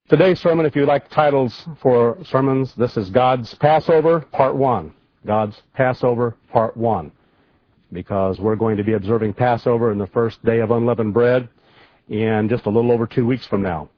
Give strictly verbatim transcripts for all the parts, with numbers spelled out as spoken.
Today's sermon, if you like titles for sermons, this is God's Passover, Part one. God's Passover, Part one. Because we're going to be observing Passover in the first day of unleavened bread in just a little over two weeks from now.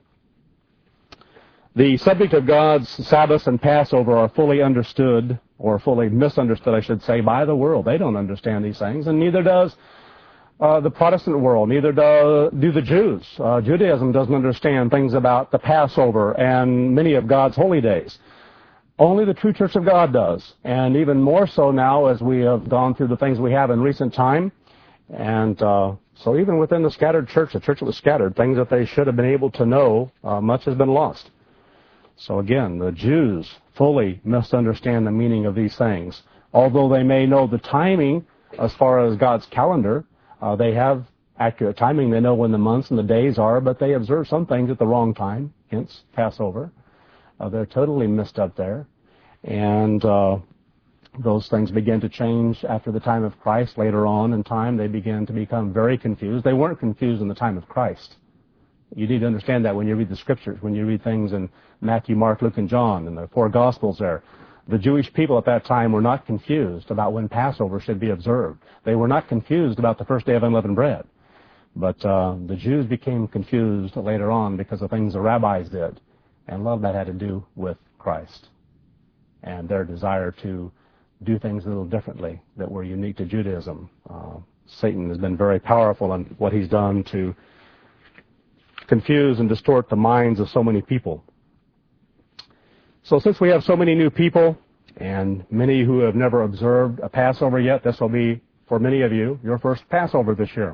The subject of God's Sabbath and Passover are fully understood, or fully misunderstood, I should say, by the world. They don't understand these things, and neither does Uh, the Protestant world, neither do, do the Jews. Uh, Judaism doesn't understand things about the Passover and many of God's holy days. Only the true Church of God does, and even more so now as we have gone through the things we have in recent time. And uh, so even within the scattered church, the church that was scattered, things that they should have been able to know, uh, much has been lost. So again, the Jews fully misunderstand the meaning of these things. Although they may know the timing as far as God's calendar, Uh, they have accurate timing. They know when the months and the days are, but they observe some things at the wrong time, hence Passover. Uh, they're totally messed up there. And uh, those things begin to change after the time of Christ. Later on in time, they begin to become very confused. They weren't confused in the time of Christ. You need to understand that when you read the Scriptures, when you read things in Matthew, Mark, Luke, and John, and the four Gospels there. The Jewish people at that time were not confused about when Passover should be observed. They were not confused about the first day of unleavened bread. But uh, the Jews became confused later on because of things the rabbis did. And a lot of that had to do with Christ and their desire to do things a little differently that were unique to Judaism. Uh, Satan has been very powerful in what he's done to confuse and distort the minds of so many people. So since we have so many new people and many who have never observed a Passover yet, this will be, for many of you, your first Passover this year.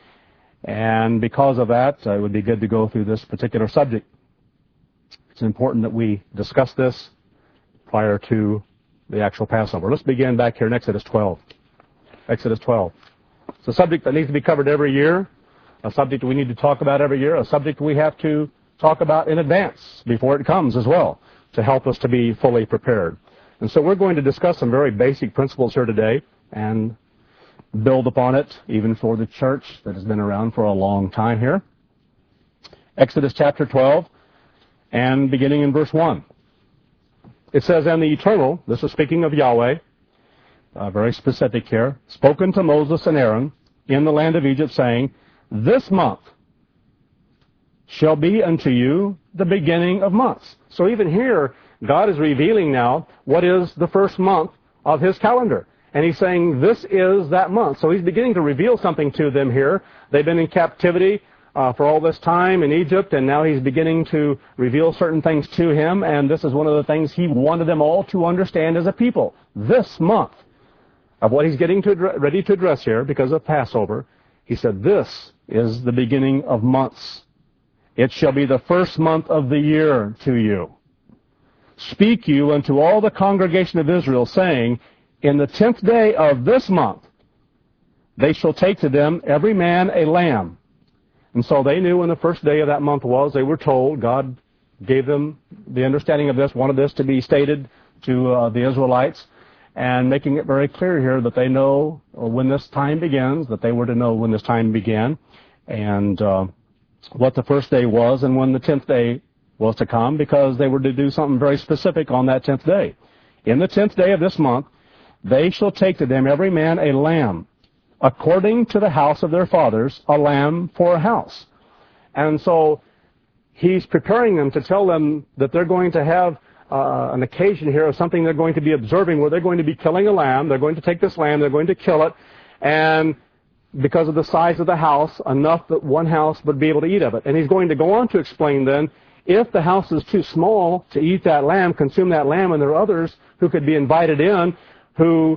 And because of that, uh, it would be good to go through this particular subject. It's important that we discuss this prior to the actual Passover. Let's begin back here in Exodus twelve. Exodus twelve. It's a subject that needs to be covered every year, a subject we need to talk about every year, a subject we have to talk about in advance before it comes as well, to help us to be fully prepared. And so we're going to discuss some very basic principles here today and build upon it, even for the church that has been around for a long time here. Exodus chapter twelve, and beginning in verse one. It says, "And the Eternal," this is speaking of Yahweh, uh, very specific here, "spoken to Moses and Aaron in the land of Egypt, saying, This month shall be unto you the beginning of months." So even here, God is revealing now what is the first month of His calendar. And He's saying, this is that month. So He's beginning to reveal something to them here. They've been in captivity uh, for all this time in Egypt, and now He's beginning to reveal certain things to him. And this is one of the things He wanted them all to understand as a people. This month of what He's getting to, ready to address here because of Passover, He said, this is the beginning of months. It shall be the first month of the year to you. Speak you unto all the congregation of Israel, saying, In the tenth day of this month they shall take to them every man a lamb. And so they knew when the first day of that month was. They were told. God gave them the understanding of this, wanted this to be stated to uh, the Israelites, and making it very clear here that they know when this time begins, that they were to know when this time began, and uh, what the first day was and when the tenth day was to come, because they were to do something very specific on that tenth day. In the tenth day of this month, they shall take to them every man a lamb, according to the house of their fathers, a lamb for a house. And so He's preparing them to tell them that they're going to have uh, an occasion here of something they're going to be observing, where they're going to be killing a lamb. They're going to take this lamb, they're going to kill it, and because of the size of the house, enough that one house would be able to eat of it. And He's going to go on to explain then, if the house is too small to eat that lamb, consume that lamb, and there are others who could be invited in who,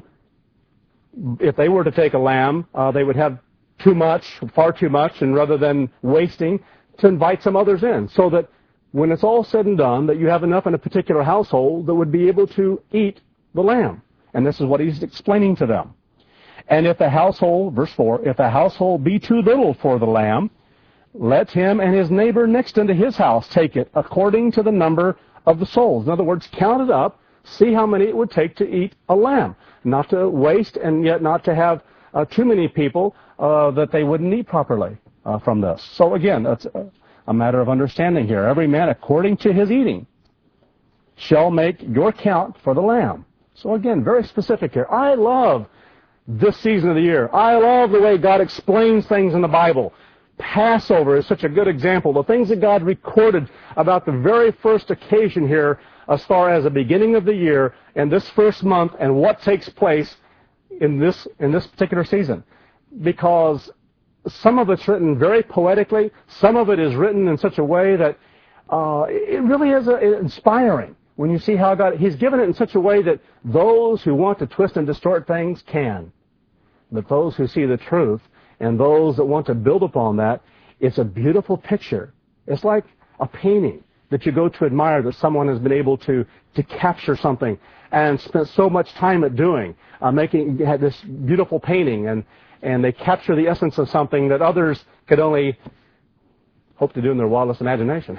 if they were to take a lamb, uh, they would have too much, far too much, and rather than wasting, to invite some others in, so that when it's all said and done, that you have enough in a particular household that would be able to eat the lamb. And this is what He's explaining to them. "And if the household," verse four, "if the household be too little for the lamb, let him and his neighbor next unto his house take it, according to the number of the souls." In other words, count it up, see how many it would take to eat a lamb. Not to waste, and yet not to have uh, too many people uh, that they wouldn't eat properly uh, from this. So again, that's, uh, a matter of understanding here. Every man according to his eating shall make your count for the lamb. So again, very specific here. I love this season of the year. I love the way God explains things in the Bible. Passover is such a good example. The things that God recorded about the very first occasion here as far as the beginning of the year and this first month and what takes place in this in this particular season. Because some of it's written very poetically. Some of it is written in such a way that uh, it really is uh, inspiring. When you see how God, He's given it in such a way that those who want to twist and distort things can. But those who see the truth and those that want to build upon that, it's a beautiful picture. It's like a painting that you go to admire that someone has been able to, to capture something and spent so much time at doing, uh, making had this beautiful painting, and, and they capture the essence of something that others could only hope to do in their wildest imagination.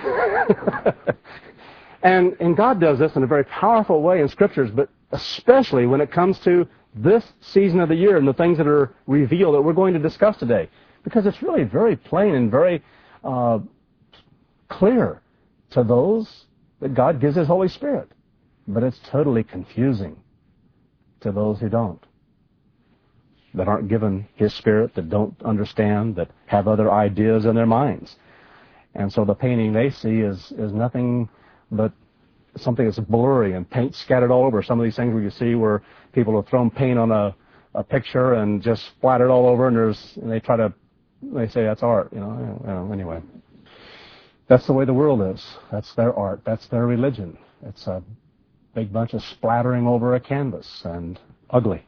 And, and God does this in a very powerful way in Scriptures, but especially when it comes to this season of the year and the things that are revealed that we're going to discuss today. Because it's really very plain and very uh, clear to those that God gives His Holy Spirit. But it's totally confusing to those who don't. That aren't given His Spirit, that don't understand, that have other ideas in their minds. And so the painting they see is, is nothing but something that's blurry and paint scattered all over. Some of these things where you see where people have thrown paint on a, a picture and just splattered all over, and there's and they try to they say that's art, you know. You know. Anyway, that's the way the world is. That's their art. That's their religion. It's a big bunch of splattering over a canvas and ugly.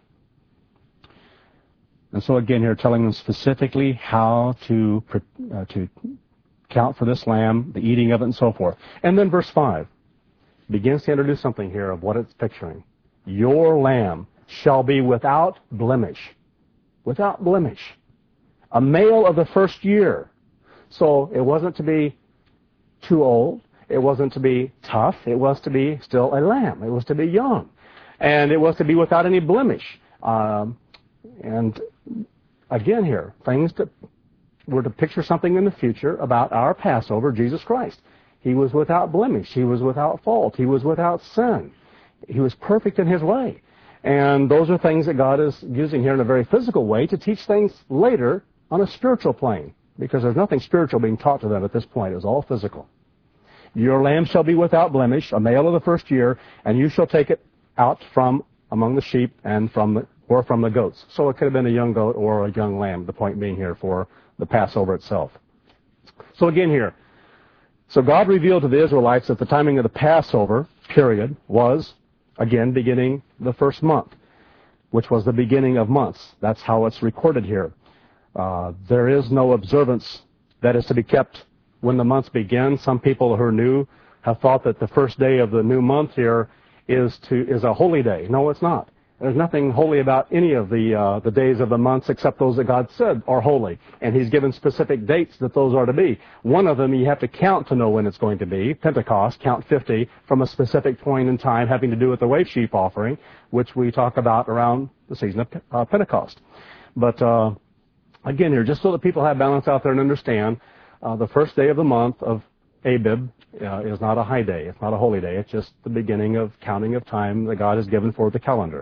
And so again, here telling them specifically how to uh, to count for this lamb, the eating of it, and so forth. And then verse five begins to introduce something here of what it's picturing. Your lamb shall be without blemish. Without blemish. A male of the first year. So it wasn't to be too old. It wasn't to be tough. It was to be still a lamb. It was to be young. And it was to be without any blemish. Um, and again here, things that were to picture something in the future about our Passover, Jesus Christ. He was without blemish. He was without fault. He was without sin. He was perfect in His way. And those are things that God is using here in a very physical way to teach things later on a spiritual plane. Because there's nothing spiritual being taught to them at this point. It was all physical. Your lamb shall be without blemish, a male of the first year, and you shall take it out from among the sheep and from the, or from the goats. So it could have been a young goat or a young lamb, the point being here for the Passover itself. So again here, so God revealed to the Israelites that the timing of the Passover period was, again, beginning the first month, which was the beginning of months. That's how it's recorded here. Uh, there is no observance that is to be kept when the months begin. Some people who are new have thought that the first day of the new month here is to is a holy day. No, it's not. There's nothing holy about any of the uh, the days of the months except those that God said are holy. And He's given specific dates that those are to be. One of them you have to count to know when it's going to be. Pentecost, count fifty from a specific point in time having to do with the wave sheep offering, which we talk about around the season of uh, Pentecost. But uh, again here, just so that people have balance out there and understand, uh, the first day of the month of Abib uh, is not a high day. It's not a holy day. It's just the beginning of counting of time that God has given for the calendar.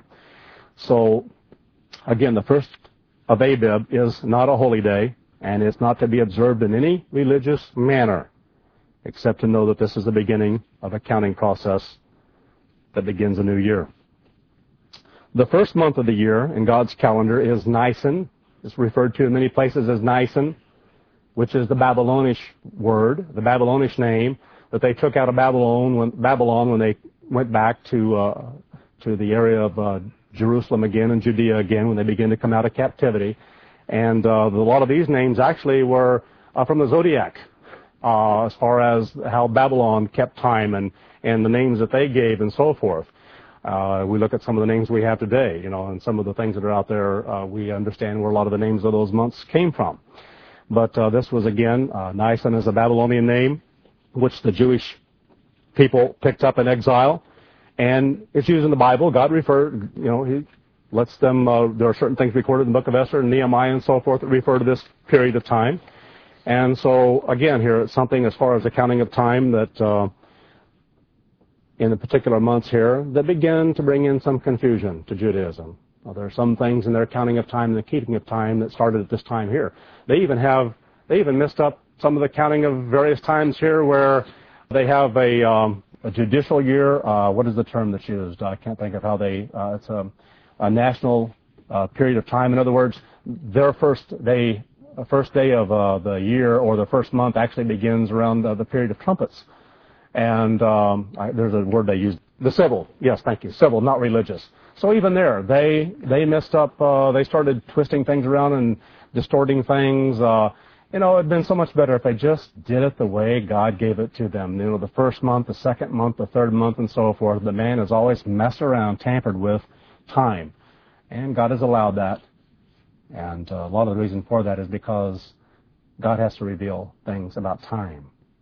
So, again, the first of Abib is not a holy day, and it's not to be observed in any religious manner, except to know that this is the beginning of a counting process that begins a new year. The first month of the year in God's calendar is Nisan. It's referred to in many places as Nisan, which is the Babylonish word, the Babylonish name that they took out of Babylon when, Babylon when they went back to uh, to the area of uh, Jerusalem again and Judea again when they began to come out of captivity. And uh, a lot of these names actually were uh, from the zodiac, uh, as far as how Babylon kept time and, and the names that they gave and so forth. Uh, we look at some of the names we have today, you know, and some of the things that are out there, uh, we understand where a lot of the names of those months came from. But uh, this was, again, uh, Nisan is a Babylonian name, which the Jewish people picked up in exile. And it's used in the Bible. God referred, you know, He lets them, uh, there are certain things recorded in the book of Esther and Nehemiah and so forth that refer to this period of time. And so, again, here it's something as far as the counting of time that uh, in the particular months here that begin to bring in some confusion to Judaism. Well, there are some things in their counting of time and the keeping of time that started at this time here. They even have, they even messed up some of the counting of various times here where they have a, um, a judicial year. Uh, what is the term that's used? I can't think of how they, uh, it's a, a national uh, period of time. In other words, their first day, first day of uh, the year or the first month actually begins around uh, the period of trumpets. And um, I, there's a word they use, the civil. Yes, thank you, civil, not religious. So even there, they they messed up. Uh, they started twisting things around and distorting things. Uh, you know, it'd been so much better if they just did it the way God gave it to them. You know, the first month, the second month, the third month, and so forth. But man has always messed around, tampered with time, and God has allowed that. And uh, a lot of the reason for that is because God has to reveal things about time.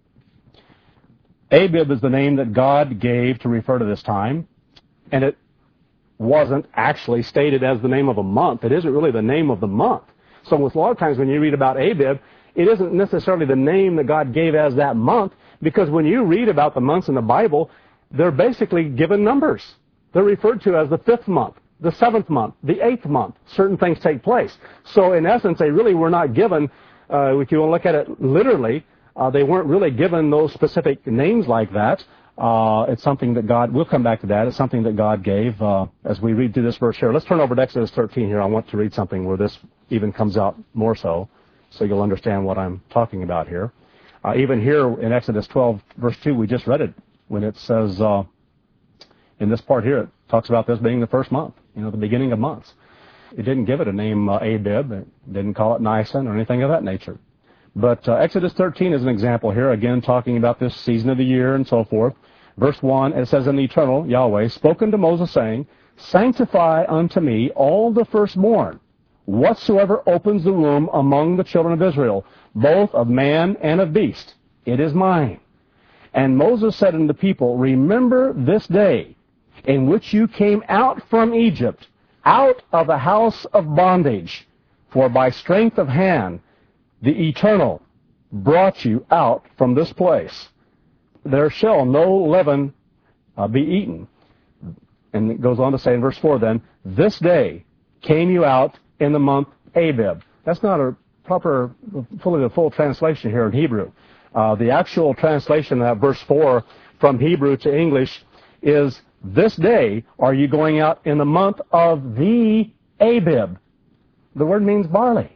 Abib is the name that God gave to refer to this time, and it wasn't actually stated as the name of a month. It isn't really the name of the month. So with a lot of times when you read about Abib, it isn't necessarily the name that God gave as that month, because when you read about the months in the Bible, they're basically given numbers. They're referred to as the fifth month, the seventh month, the eighth month. Certain things take place. So in essence, they really were not given, uh, if you want to look at it literally, uh, they weren't really given those specific names like that. Uh, it's something that God, we'll come back to that, it's something that God gave uh, as we read through this verse here. Let's turn over to Exodus thirteen here. I want to read something where this even comes out more so, so you'll understand what I'm talking about here. Uh, even here in Exodus twelve, verse two, we just read it when it says, uh, in this part here, it talks about this being the first month, you know, the beginning of months. It didn't give it a name, uh, Abib, it didn't call it Nisan or anything of that nature. But uh, Exodus thirteen is an example here, again, talking about this season of the year and so forth. Verse one, it says, "And the Eternal, Yahweh, spoken to Moses, saying, Sanctify unto me all the firstborn, whatsoever opens the womb among the children of Israel, both of man and of beast. It is mine. And Moses said unto the people, Remember this day in which you came out from Egypt, out of the house of bondage, for by strength of hand the Eternal brought you out from this place. There shall no leaven uh, be eaten." And it goes on to say in verse four then, "This day came you out in the month Abib." That's not a proper, fully the full translation here in Hebrew. Uh, the actual translation of verse four from Hebrew to English is, "This day are you going out in the month of the Abib." The word means barley.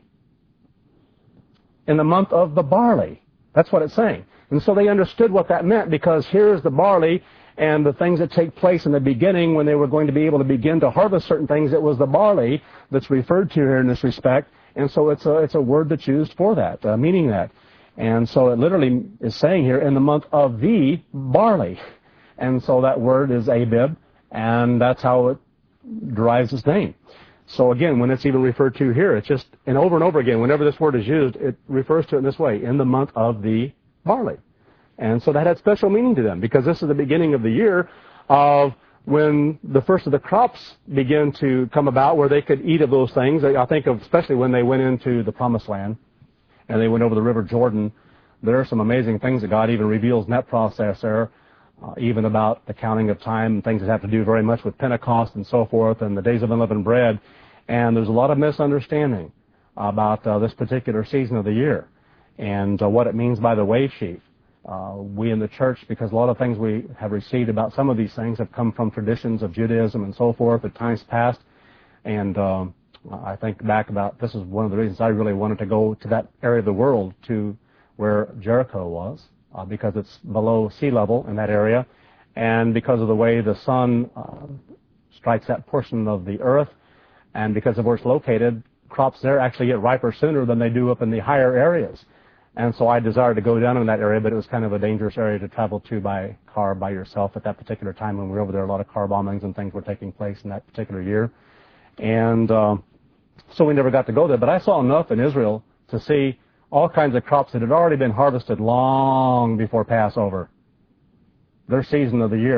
In the month of the barley. That's what it's saying. And so they understood what that meant, because here's the barley and the things that take place in the beginning when they were going to be able to begin to harvest certain things. It was the barley that's referred to here in this respect. And so it's a, it's a word that's used for that, uh, meaning that. And so it literally is saying here, in the month of the barley. And so that word is Abib, and that's how it derives its name. So again, when it's even referred to here, it's just, and over and over again, whenever this word is used, it refers to it in this way, in the month of the barley. And so that had special meaning to them, because this is the beginning of the year of when the first of the crops begin to come about, where they could eat of those things. I think of especially when they went into the Promised Land and they went over the River Jordan. There are some amazing things that God even reveals in that process there, uh, even about the counting of time and things that have to do very much with Pentecost and so forth and the days of unleavened bread. And there's a lot of misunderstanding about uh, this particular season of the year and uh, what it means by the wave sheaf. Uh, we in the church, because a lot of things we have received about some of these things have come from traditions of Judaism and so forth at times past. And um, I think back about, this is one of the reasons I really wanted to go to that area of the world, to where Jericho was, uh, because it's below sea level in that area, and because of the way the sun uh, strikes that portion of the earth, and because of where it's located, crops there actually get riper sooner than they do up in the higher areas. And so I desired to go down in that area, but it was kind of a dangerous area to travel to by car by yourself at that particular time when we were over there. A lot of car bombings and things were taking place in that particular year. And uh, so we never got to go there. But I saw enough in Israel to see all kinds of crops that had already been harvested long before Passover, their season of the year.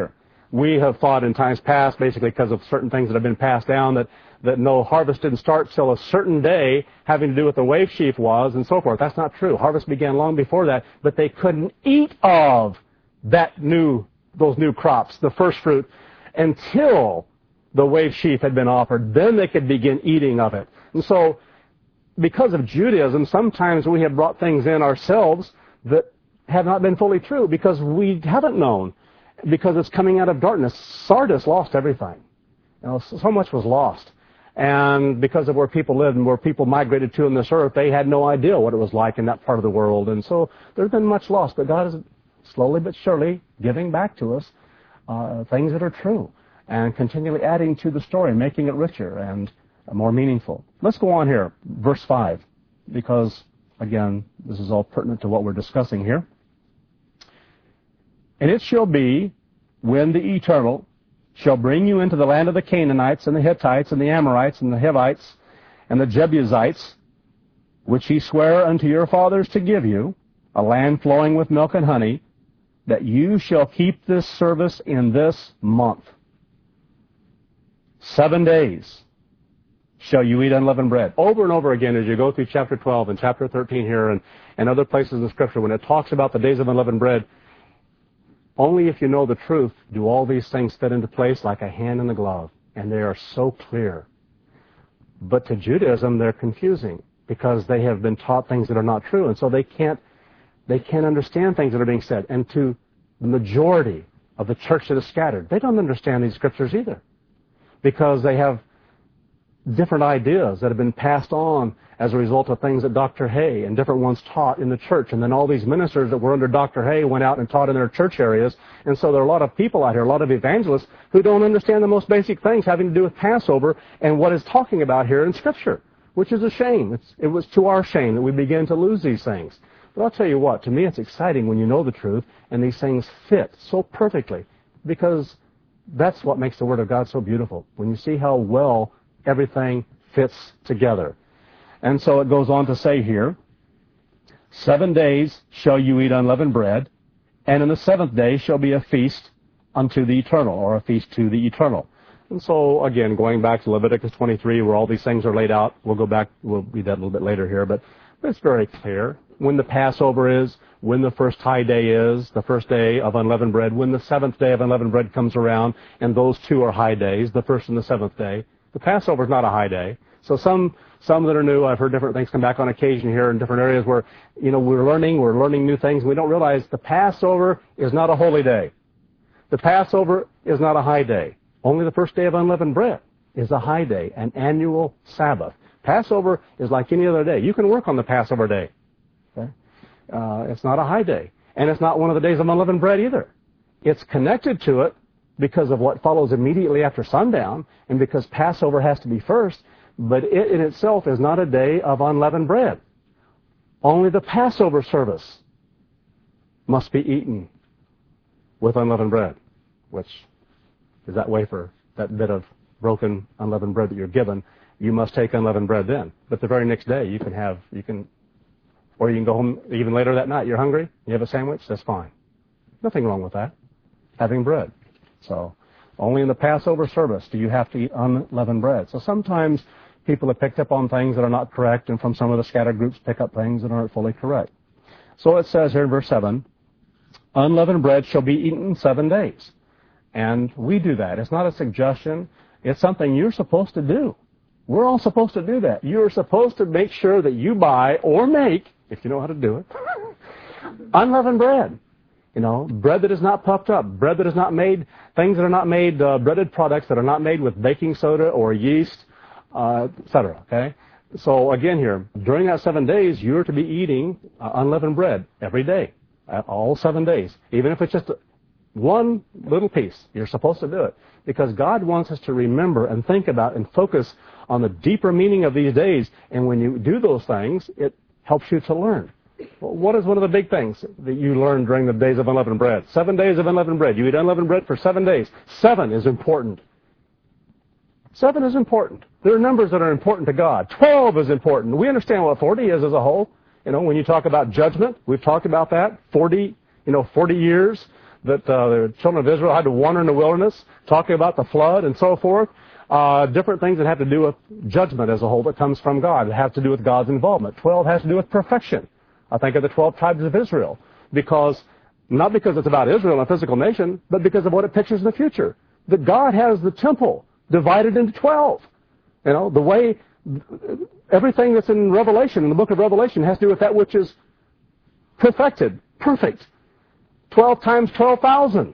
we have thought in times past, basically because of certain things that have been passed down, that, that no, harvest didn't start till a certain day having to do with the wave sheaf was and so forth. That's not true. Harvest began long before that, but they couldn't eat of that new, those new crops, the first fruit, until the wave sheaf had been offered. Then they could begin eating of it. And so, because of Judaism, sometimes we have brought things in ourselves that have not been fully true because we haven't known, because it's coming out of darkness. Sardis lost everything. You know, so much was lost. And because of where people lived and where people migrated to on this earth, they had no idea what it was like in that part of the world. And so there's been much lost, but God is slowly but surely giving back to us uh, things that are true and continually adding to the story, making it richer and more meaningful. Let's go on here, verse five, because, again, this is all pertinent to what we're discussing here. And it shall be, when the Eternal shall bring you into the land of the Canaanites and the Hittites and the Amorites and the Hivites and the Jebusites, which he sware unto your fathers to give you, a land flowing with milk and honey, that you shall keep this service in this month. Seven days shall you eat unleavened bread. Over and over again as you go through chapter twelve and chapter thirteen here and, and other places in Scripture, when it talks about the days of unleavened bread, only if you know the truth do all these things fit into place like a hand in a glove. And they are so clear. But to Judaism, they're confusing because they have been taught things that are not true. And so they can't, they can't understand things that are being said. And to the majority of the church that is scattered, they don't understand these Scriptures either, because they have different ideas that have been passed on as a result of things that Doctor Hay and different ones taught in the church. And then all these ministers that were under Doctor Hay went out and taught in their church areas. And so there are a lot of people out here, a lot of evangelists, who don't understand the most basic things having to do with Passover and what it's talking about here in Scripture, which is a shame. It's, it was to our shame that we begin to lose these things. But I'll tell you what, to me it's exciting when you know the truth and these things fit so perfectly, because that's what makes the Word of God so beautiful, when you see how well everything fits together. And so it goes on to say here, seven days shall you eat unleavened bread, and in the seventh day shall be a feast unto the Eternal, or a feast to the Eternal. And so, again, going back to Leviticus twenty-three, where all these things are laid out, we'll go back, we'll read that a little bit later here, but it's very clear when the Passover is, when the first high day is, the first day of unleavened bread, when the seventh day of unleavened bread comes around, and those two are high days, the first and the seventh day. The Passover is not a high day. So some some that are new, I've heard different things come back on occasion here in different areas where, you know, we're learning, we're learning new things, and we don't realize the Passover is not a holy day. The Passover is not a high day. Only the first day of unleavened bread is a high day, an annual Sabbath. Passover is like any other day. You can work on the Passover day. Okay? Uh, it's not a high day. And it's not one of the days of unleavened bread either. It's connected to it because of what follows immediately after sundown, and because Passover has to be first, but it in itself is not a day of unleavened bread. Only the Passover service must be eaten with unleavened bread, which is that wafer, that bit of broken unleavened bread that you're given. You must take unleavened bread then. But the very next day you can have, you can, or you can go home even later that night. You're hungry, you have a sandwich, that's fine. Nothing wrong with that, having bread. So only in the Passover service do you have to eat unleavened bread. So sometimes people have picked up on things that are not correct, and from some of the scattered groups pick up things that aren't fully correct. So it says here in verse seven, unleavened bread shall be eaten seven days. And we do that. It's not a suggestion. It's something you're supposed to do. We're all supposed to do that. You're supposed to make sure that you buy or make, if you know how to do it, unleavened bread. You know, bread that is not puffed up, bread that is not made, things that are not made, uh, breaded products that are not made with baking soda or yeast, uh, et cetera, okay? So again here, during that seven days, you're to be eating uh, unleavened bread every day, uh, all seven days. Even if it's just one little piece, you're supposed to do it. Because God wants us to remember and think about and focus on the deeper meaning of these days. And when you do those things, it helps you to learn. Well, what is one of the big things that you learn during the days of unleavened bread? Seven days of unleavened bread. You eat unleavened bread for seven days. Seven is important. Seven is important. There are numbers that are important to God. Twelve is important. We understand what forty is as a whole. You know, when you talk about judgment, we've talked about that. Forty, you know, forty years. that uh, the children of Israel had to wander in the wilderness, talking about the flood and so forth. Uh, different things that have to do with judgment as a whole that comes from God. It has to do with God's involvement. Twelve has to do with perfection. I think of the twelve tribes of Israel. Because, not because it's about Israel, a physical nation, but because of what it pictures in the future. That God has the temple divided into twelve. You know, the way, everything that's in Revelation, in the book of Revelation, has to do with that which is perfected, perfect. twelve times twelve thousand.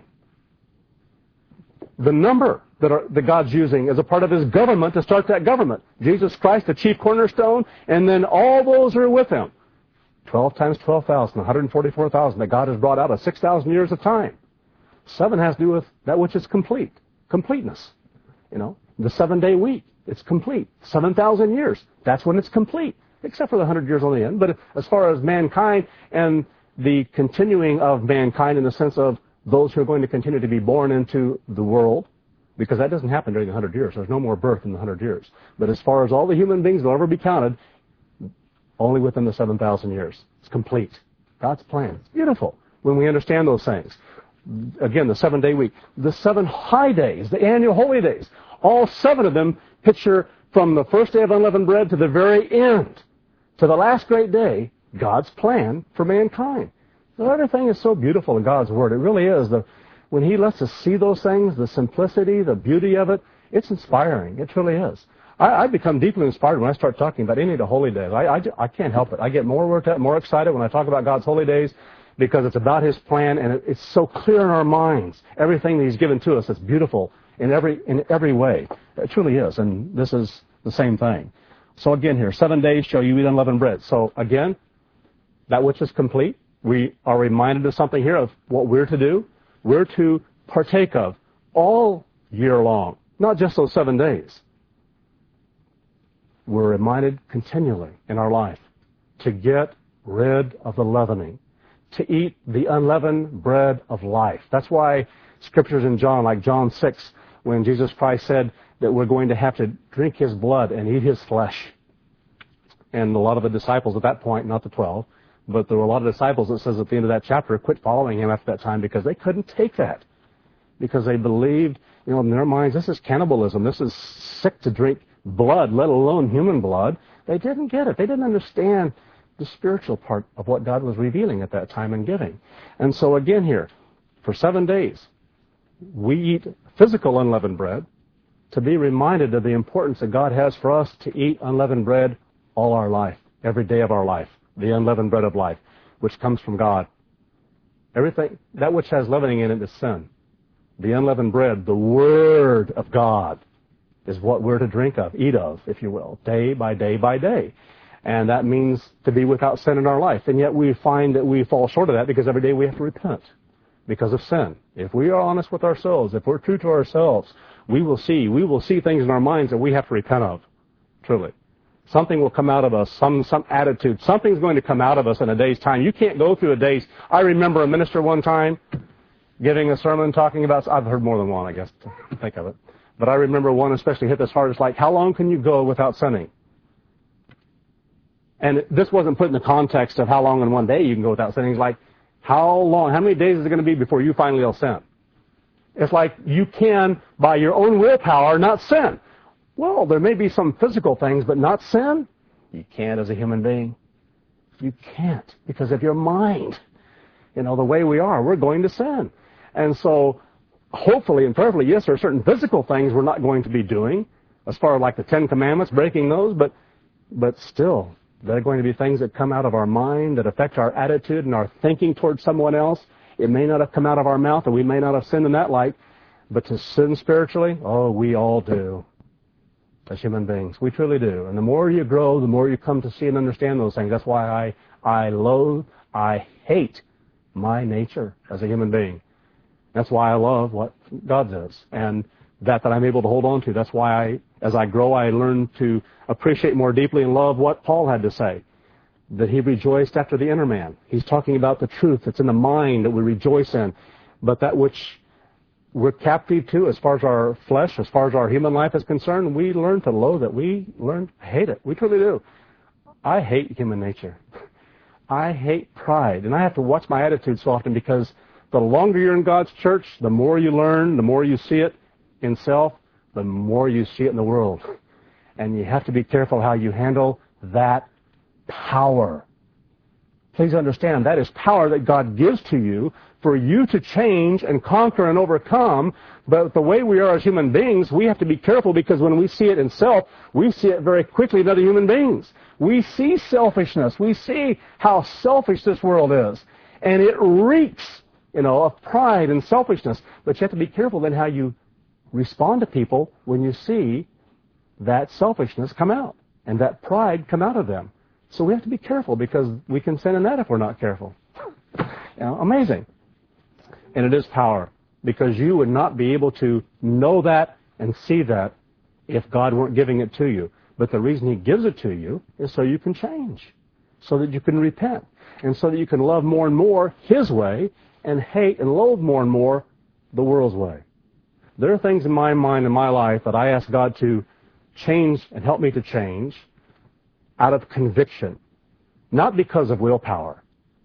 The number that, are, that God's using as a part of His government to start that government. Jesus Christ, the chief cornerstone, and then all those who are with Him. twelve times twelve thousand, one hundred forty-four thousand that God has brought out of six thousand years of time. Seven has to do with that which is complete, completeness. You know, the seven-day week, it's complete. seven thousand years, that's when it's complete, except for the one hundred years on the end. But as far as mankind and the continuing of mankind in the sense of those who are going to continue to be born into the world, because that doesn't happen during the one hundred years. There's no more birth in the one hundred years. But as far as all the human beings that will ever be counted, only within the seven thousand years. It's complete. God's plan. It's beautiful when we understand those things. Again, the seven-day week. The seven high days, the annual holy days. All seven of them picture from the first day of unleavened bread to the very end, to the last great day, God's plan for mankind. So everything is so beautiful in God's Word. It really is. The, when He lets us see those things, the simplicity, the beauty of it, it's inspiring. It truly is. I, I become deeply inspired when I start talking about any of the holy days. I, I, I can't help it. I get more worked up, more excited when I talk about God's holy days because it's about His plan and it, it's so clear in our minds. Everything that He's given to us is beautiful in every in every way. It truly is. And this is the same thing. So again here, seven days shall you eat unleavened bread. So again, that which is complete, we are reminded of something here of what we're to do. We're to partake of all year long, not just those seven days. We're reminded continually in our life to get rid of the leavening, to eat the unleavened bread of life. That's why scriptures in John, like John six, when Jesus Christ said that we're going to have to drink His blood and eat His flesh. And a lot of the disciples at that point, not the twelve, but there were a lot of disciples, it says at the end of that chapter, quit following Him after that time because they couldn't take that. Because they believed, you know, in their minds, this is cannibalism. This is sick to drink blood, let alone human blood. They didn't get it. They didn't understand the spiritual part of what God was revealing at that time and giving. And so again here, for seven days, we eat physical unleavened bread to be reminded of the importance that God has for us to eat unleavened bread all our life, every day of our life, the unleavened bread of life, which comes from God. Everything, that which has leavening in it is sin. The unleavened bread, the Word of God, is what we're to drink of, eat of, if you will, day by day by day. And that means to be without sin in our life. And yet we find that we fall short of that because every day we have to repent because of sin. If we are honest with ourselves, if we're true to ourselves, we will see, we will see things in our minds that we have to repent of, truly. Something will come out of us, some some attitude. Something's going to come out of us in a day's time. You can't go through a day's... I remember a minister one time giving a sermon talking about... I've heard more than one, I guess, to think of it. But I remember one especially hit this hard. It's like, how long can you go without sinning? And this wasn't put in the context of how long in one day you can go without sinning. It's like, how long, how many days is it going to be before you finally will sin? It's like you can, by your own willpower, not sin. Well, there may be some physical things, but not sin? You can't as a human being. You can't because of your mind. You know, the way we are, we're going to sin. And so, hopefully and prayerfully, yes, there are certain physical things we're not going to be doing, as far as like the Ten Commandments, breaking those, but but still, there are going to be things that come out of our mind that affect our attitude and our thinking towards someone else. It may not have come out of our mouth, and we may not have sinned in that light, but to sin spiritually, oh, we all do. As human beings. We truly do. And the more you grow, the more you come to see and understand those things. That's why I, I loathe, I hate my nature as a human being. That's why I love what God does. And that that I'm able to hold on to. That's why I, as I grow, I learn to appreciate more deeply and love what Paul had to say. That he rejoiced after the inner man. He's talking about the truth that's in the mind that we rejoice in. But that which we're captive to, as far as our flesh, as far as our human life is concerned, we learn to loathe it. We learn to hate it. We truly do. I hate human nature. I hate pride. And I have to watch my attitude so often because The longer you're in God's church, the more you learn, the more you see it in self, the more you see it in the world. And you have to be careful how you handle that power. Please understand, that is power that God gives to you for you to change and conquer and overcome. But the way we are as human beings, we have to be careful, because when we see it in self, we see it very quickly in other human beings. We see selfishness. We see how selfish this world is. And it reeks, you know, of pride and selfishness. But you have to be careful then how you respond to people when you see that selfishness come out and that pride come out of them. So we have to be careful, because we can sin in that if we're not careful. You know, amazing. And it is power, because you would not be able to know that and see that if God weren't giving it to you. But the reason He gives it to you is so you can change, so that you can repent, and so that you can love more and more His way and hate and loathe more and more the world's way. There are things in my mind and my life that I ask God to change and help me to change out of conviction, not because of willpower.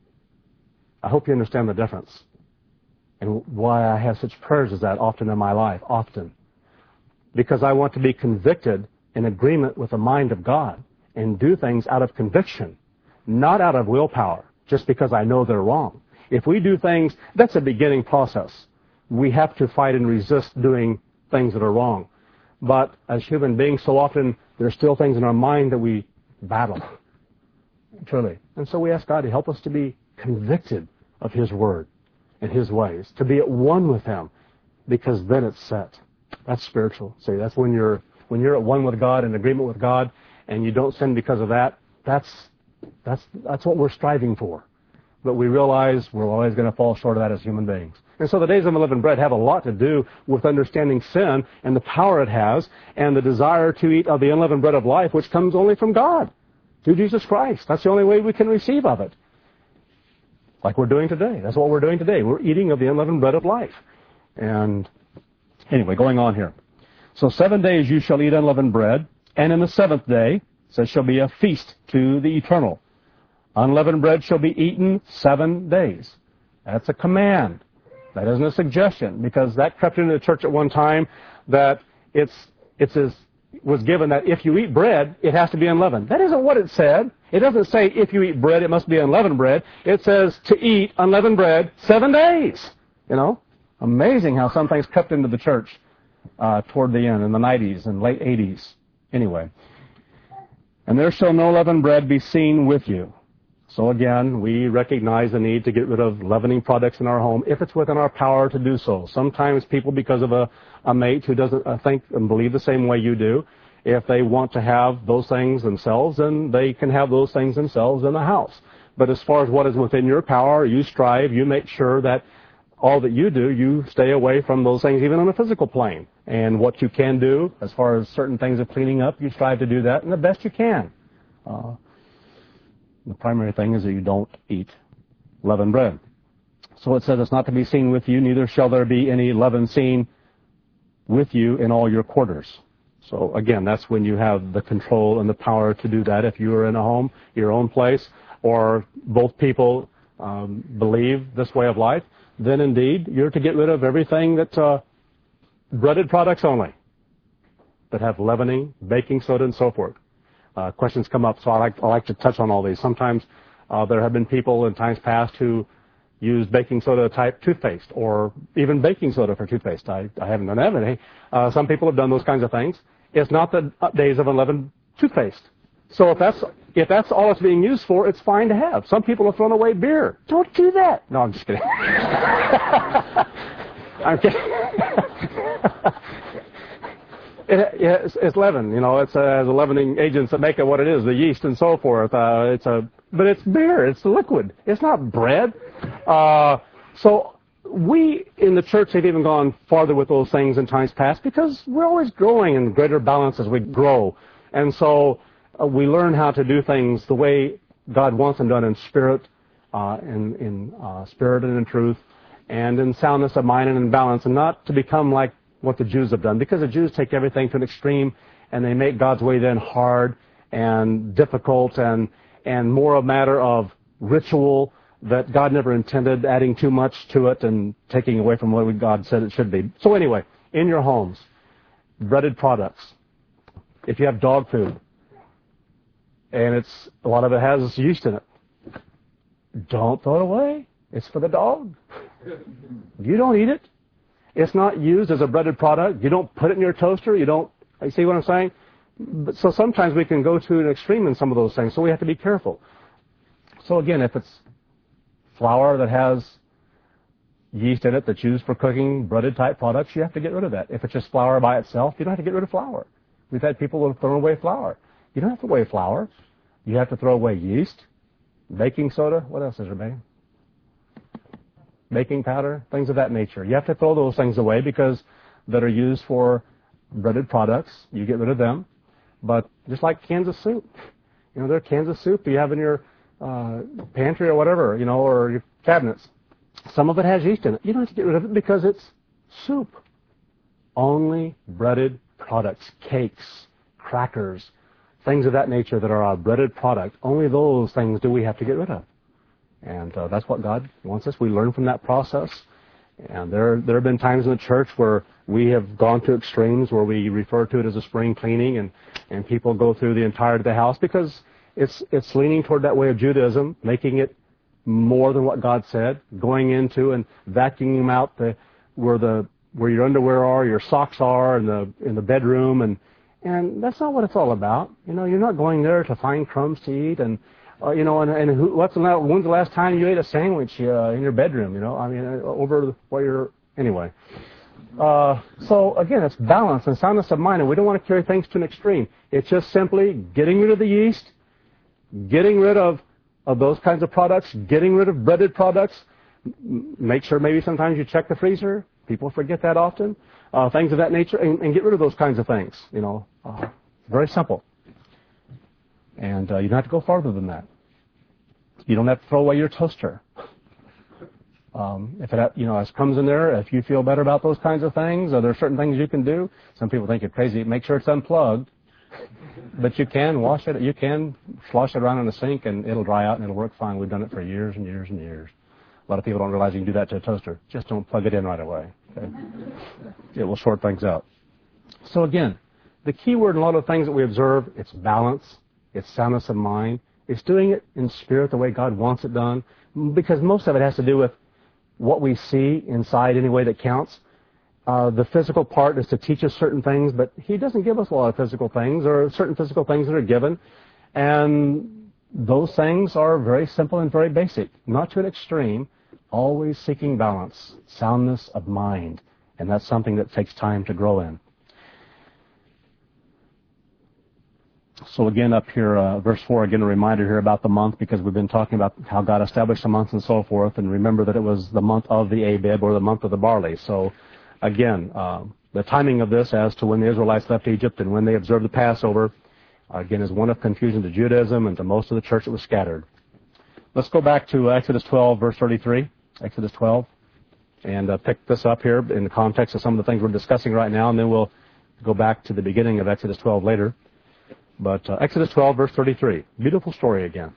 I hope you understand the difference, and why I have such prayers as that often in my life, often. Because I want to be convicted in agreement with the mind of God and do things out of conviction, not out of willpower, just because I know they're wrong. If we do things, that's a beginning process. We have to fight and resist doing things that are wrong. But as human beings, so often there's still things in our mind that we battle, truly. And so we ask God to help us to be convicted of His Word and His ways, to be at one with Him, because then it's set. That's spiritual. See, that's when you're when you're at one with God, in agreement with God, and you don't sin because of that. That's that's that's what we're striving for. But we realize we're always going to fall short of that as human beings. And so the days of unleavened bread have a lot to do with understanding sin and the power it has, and the desire to eat of the unleavened bread of life, which comes only from God, through Jesus Christ. That's the only way we can receive of it. Like we're doing today. That's what we're doing today. We're eating of the unleavened bread of life. And anyway, going on here. So seven days you shall eat unleavened bread, and in the seventh day, it says, shall be a feast to the eternal. Unleavened bread shall be eaten seven days. That's a command. That isn't a suggestion, because that crept into the church at one time, that it's it's as was given that if you eat bread, it has to be unleavened. That isn't what it said. It doesn't say if you eat bread, it must be unleavened bread. It says to eat unleavened bread seven days. You know, amazing how some things crept into the church uh, toward the end in the nineties and late eighties. Anyway, and there shall no leavened bread be seen with you. So again, we recognize the need to get rid of leavening products in our home if it's within our power to do so. Sometimes people, because of a, a mate who doesn't uh, think and believe the same way you do, if they want to have those things themselves, then they can have those things themselves in the house. But as far as what is within your power, you strive, you make sure that all that you do, you stay away from those things, even on a physical plane. And what you can do, as far as certain things of cleaning up, you strive to do that, and the best you can. Uh, The primary thing is that you don't eat leavened bread. So it says it's not to be seen with you, neither shall there be any leaven seen with you in all your quarters. So again, that's when you have the control and the power to do that. If you are in a home, your own place, or both people um, believe this way of life, then indeed you're to get rid of everything that's uh, breaded products only, that have leavening, baking soda, and so forth. Uh, questions come up, so I like, I like to touch on all these. Sometimes uh, there have been people in times past who use baking soda type toothpaste, or even baking soda for toothpaste. I, I haven't done that many. Uh, some people have done those kinds of things. It's not the days of unleavened toothpaste. So if that's if that's all it's being used for, it's fine to have. Some people have thrown away beer. Don't do that. No, I'm just kidding. I'm kidding. It, it's, it's leaven, you know. It's uh, has leavening agents that make it what it is, the yeast and so forth. Uh, it's a, but it's beer. It's liquid. It's not bread. Uh, so we in the church have even gone farther with those things in times past, because we're always growing in greater balance as we grow, and so uh, we learn how to do things the way God wants them done in spirit, uh, in in uh, spirit and in truth, and in soundness of mind and in balance, and not to become like what the Jews have done, because the Jews take everything to an extreme, and they make God's way then hard and difficult, and and more a matter of ritual that God never intended, adding too much to it and taking away from what God said it should be. So anyway, in your homes, breaded products. If you have dog food, and it's a lot of it has yeast in it, don't throw it away. It's for the dog. You don't eat it. It's not used as a breaded product. You don't put it in your toaster. You don't, you see what I'm saying? But, so sometimes we can go to an extreme in some of those things, so we have to be careful. So again, if it's flour that has yeast in it that's used for cooking breaded type products, you have to get rid of that. If it's just flour by itself, you don't have to get rid of flour. We've had people who have thrown away flour. You don't have to weigh flour. You have to throw away yeast, baking soda. What else is there, babe? Baking powder, things of that nature. You have to throw those things away because that are used for breaded products. You get rid of them. But just like cans of soup, you know, there are cans of soup you have in your uh, pantry or whatever, you know, or your cabinets. Some of it has yeast in it. You don't have to get rid of it because it's soup. Only breaded products, cakes, crackers, things of that nature that are a breaded product, only those things do we have to get rid of. And uh, that's what God wants us. We learn from that process. And there there have been times in the church where we have gone to extremes where we refer to it as a spring cleaning, and, and people go through the entirety of the house because it's it's leaning toward that way of Judaism, making it more than what God said, going into and vacuuming out the where the where your underwear are, your socks are in the in the bedroom, and and that's not what it's all about. You know, you're not going there to find crumbs to eat, and uh, you know, and, and who, what's the when's the last time you ate a sandwich uh, in your bedroom? You know, I mean, uh, over what you're anyway. Uh, so again, it's balance and soundness of mind, and we don't want to carry things to an extreme. It's just simply getting rid of the yeast, getting rid of of those kinds of products, getting rid of breaded products. Make sure maybe sometimes you check the freezer. People forget that often. Uh, things of that nature, and, and get rid of those kinds of things. You know, uh, very simple. And uh, you don't have to go farther than that. You don't have to throw away your toaster. Um, if it, you know, as comes in there, if you feel better about those kinds of things, or there are certain things you can do. Some people think you're crazy. Make sure it's unplugged. But you can wash it. You can slosh it around in the sink, and it'll dry out, and it'll work fine. We've done it for years and years and years. A lot of people don't realize you can do that to a toaster. Just don't plug it in right away. Okay? It will short things out. So again, the key word in a lot of things that we observe, it's balance, it's soundness of mind, it's doing it in spirit the way God wants it done, because most of it has to do with what we see inside any way that counts. Uh, the physical part is to teach us certain things, but He doesn't give us a lot of physical things, or certain physical things that are given. And those things are very simple and very basic, not to an extreme, always seeking balance, soundness of mind. And that's something that takes time to grow in. So again, up here, uh, verse four, again, a reminder here about the month, because we've been talking about how God established the months and so forth. And remember that it was the month of the Abib, or the month of the barley. So again, uh, the timing of this as to when the Israelites left Egypt and when they observed the Passover, uh, again, is one of confusion to Judaism and to most of the church that was scattered. Let's go back to Exodus twelve, verse thirty-three. Exodus twelve. And uh, pick this up here in the context of some of the things we're discussing right now, and then we'll go back to the beginning of Exodus twelve later. But uh, Exodus twelve, verse thirty-three. Beautiful story again.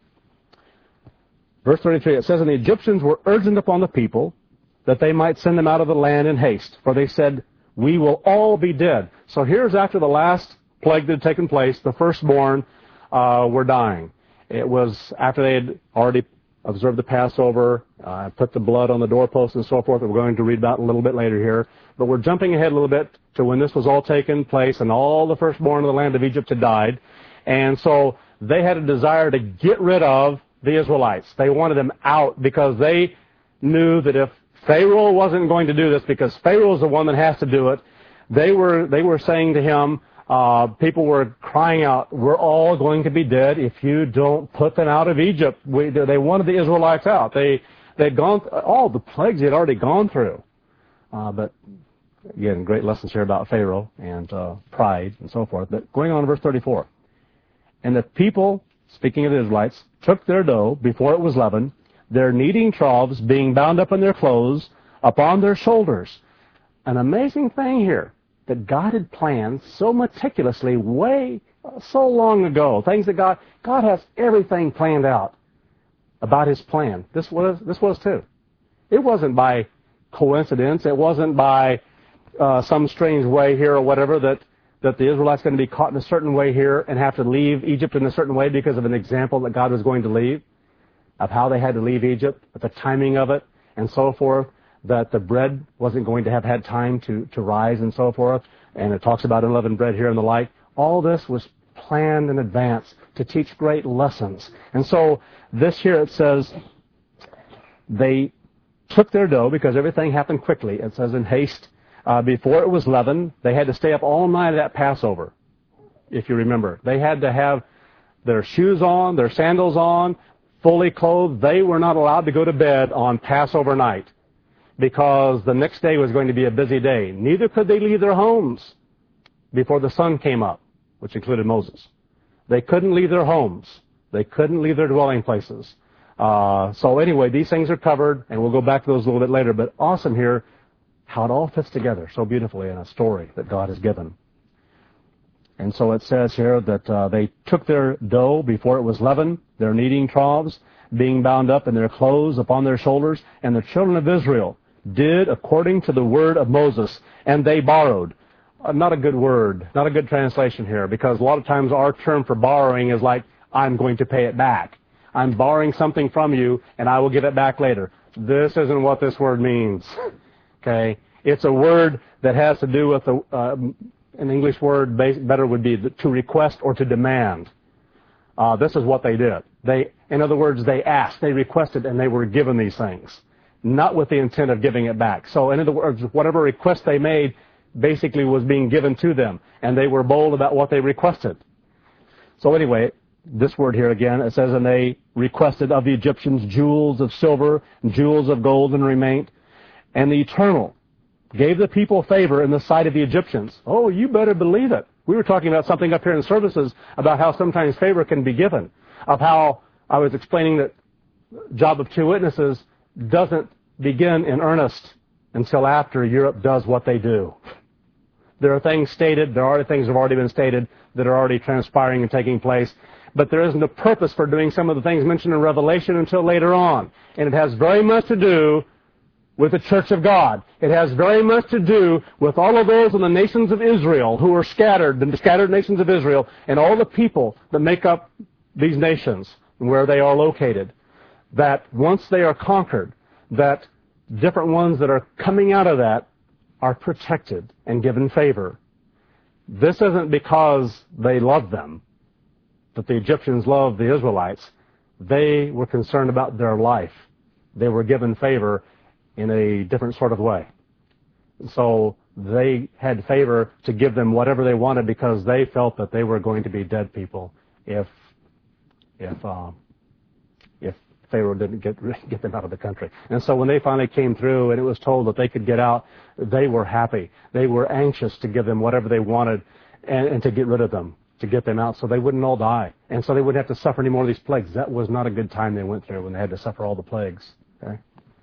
Verse thirty-three, it says, "And the Egyptians were urgent upon the people that they might send them out of the land in haste. For they said, we will all be dead." So here's after the last plague that had taken place, the firstborn uh, were dying. It was after they had already observed the Passover, uh, put the blood on the doorposts and so forth, that we're going to read about a little bit later here. But we're jumping ahead a little bit to when this was all taken place and all the firstborn of the land of Egypt had died. And so they had a desire to get rid of the Israelites. They wanted them out because they knew that if Pharaoh wasn't going to do this, because Pharaoh is the one that has to do it, they were they were saying to him, uh, people were crying out, we're all going to be dead if you don't put them out of Egypt. We, they wanted the Israelites out. They they'd gone all the plagues they had already gone through. Uh, but again, great lessons here about Pharaoh and uh, pride and so forth. But going on to verse thirty-four. "And the people," speaking of the Israelites, "took their dough before it was leavened, their kneading troughs being bound up in their clothes, upon their shoulders." An amazing thing here that God had planned so meticulously way, uh, so long ago. Things that God, God has everything planned out. about his plan. This was, this was too. It wasn't by coincidence. It wasn't by uh, some strange way here or whatever that, that the Israelites are going to be caught in a certain way here and have to leave Egypt in a certain way because of an example that God was going to leave, of how they had to leave Egypt, at the timing of it, and so forth, that the bread wasn't going to have had time to, to rise and so forth, and it talks about unleavened bread here and the like. All this was planned in advance to teach great lessons. And so this here it says they took their dough because everything happened quickly. It says in haste. Uh, before it was leavened, they had to stay up all night at Passover, if you remember. They had to have their shoes on, their sandals on, fully clothed. They were not allowed to go to bed on Passover night because the next day was going to be a busy day. Neither could they leave their homes before the sun came up, which included Moses. They couldn't leave their homes. They couldn't leave their dwelling places. Uh, so anyway, these things are covered, and we'll go back to those a little bit later. But awesome here, how it all fits together so beautifully in a story that God has given. And so it says here that uh, they took their dough before it was leavened, their kneading troughs, being bound up in their clothes upon their shoulders, and the children of Israel did according to the word of Moses, and they borrowed. Uh, not a good word, not a good translation here, because a lot of times our term for borrowing is like, I'm going to pay it back. I'm borrowing something from you, and I will give it back later. This isn't what this word means. Okay? It's a word that has to do with, a, uh, an English word better would be to request or to demand. Uh, this is what they did. They, in other words, they asked, they requested, and they were given these things, not with the intent of giving it back. So in other words, whatever request they made basically was being given to them, and they were bold about what they requested. So anyway, this word here again, it says, and they requested of the Egyptians jewels of silver, and jewels of gold, and remained. And the Eternal gave the people favor in the sight of the Egyptians. Oh, you better believe it. We were talking about something up here in the services about how sometimes favor can be given, of how I was explaining that job of two witnesses doesn't begin in earnest until after Europe does what they do. There are things stated, there are things that have already been stated that are already transpiring and taking place, but there isn't a purpose for doing some of the things mentioned in Revelation until later on. And it has very much to do with the church of God. It has very much to do with all of those in the nations of Israel who are scattered, the scattered nations of Israel, and all the people that make up these nations and where they are located. That once they are conquered, that different ones that are coming out of that are protected and given favor. This isn't because they love them, that the Egyptians loved the Israelites. They were concerned about their life. They were given favor in a different sort of way. So they had favor to give them whatever they wanted because they felt that they were going to be dead people if if uh, if Pharaoh didn't get get them out of the country. And so when they finally came through and it was told that they could get out, they were happy. They were anxious to give them whatever they wanted and, and to get rid of them, to get them out so they wouldn't all die. And so they wouldn't have to suffer any more of these plagues. That was not a good time they went through when they had to suffer all the plagues. Okay?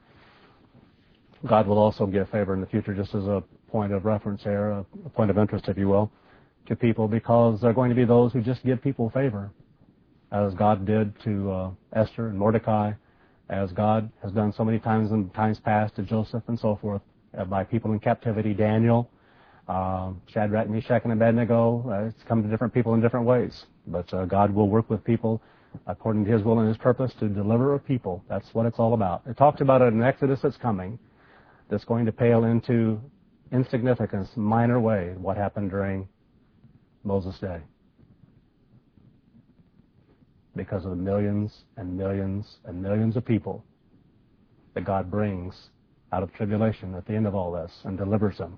God will also give favor in the future, just as a point of reference here, a, a point of interest, if you will, to people, because there are going to be those who just give people favor, as God did to uh, Esther and Mordecai, as God has done so many times in times past to Joseph and so forth, uh, by people in captivity, Daniel, uh, Shadrach, Meshach, and Abednego. Uh, it's come to different people in different ways, but uh, God will work with people according to His will and His purpose to deliver a people. That's what it's all about. It talks about it in Exodus that's coming, that's going to pale into insignificance, minor way, what happened during Moses' day. Because of the millions and millions and millions of people that God brings out of tribulation at the end of all this and delivers them.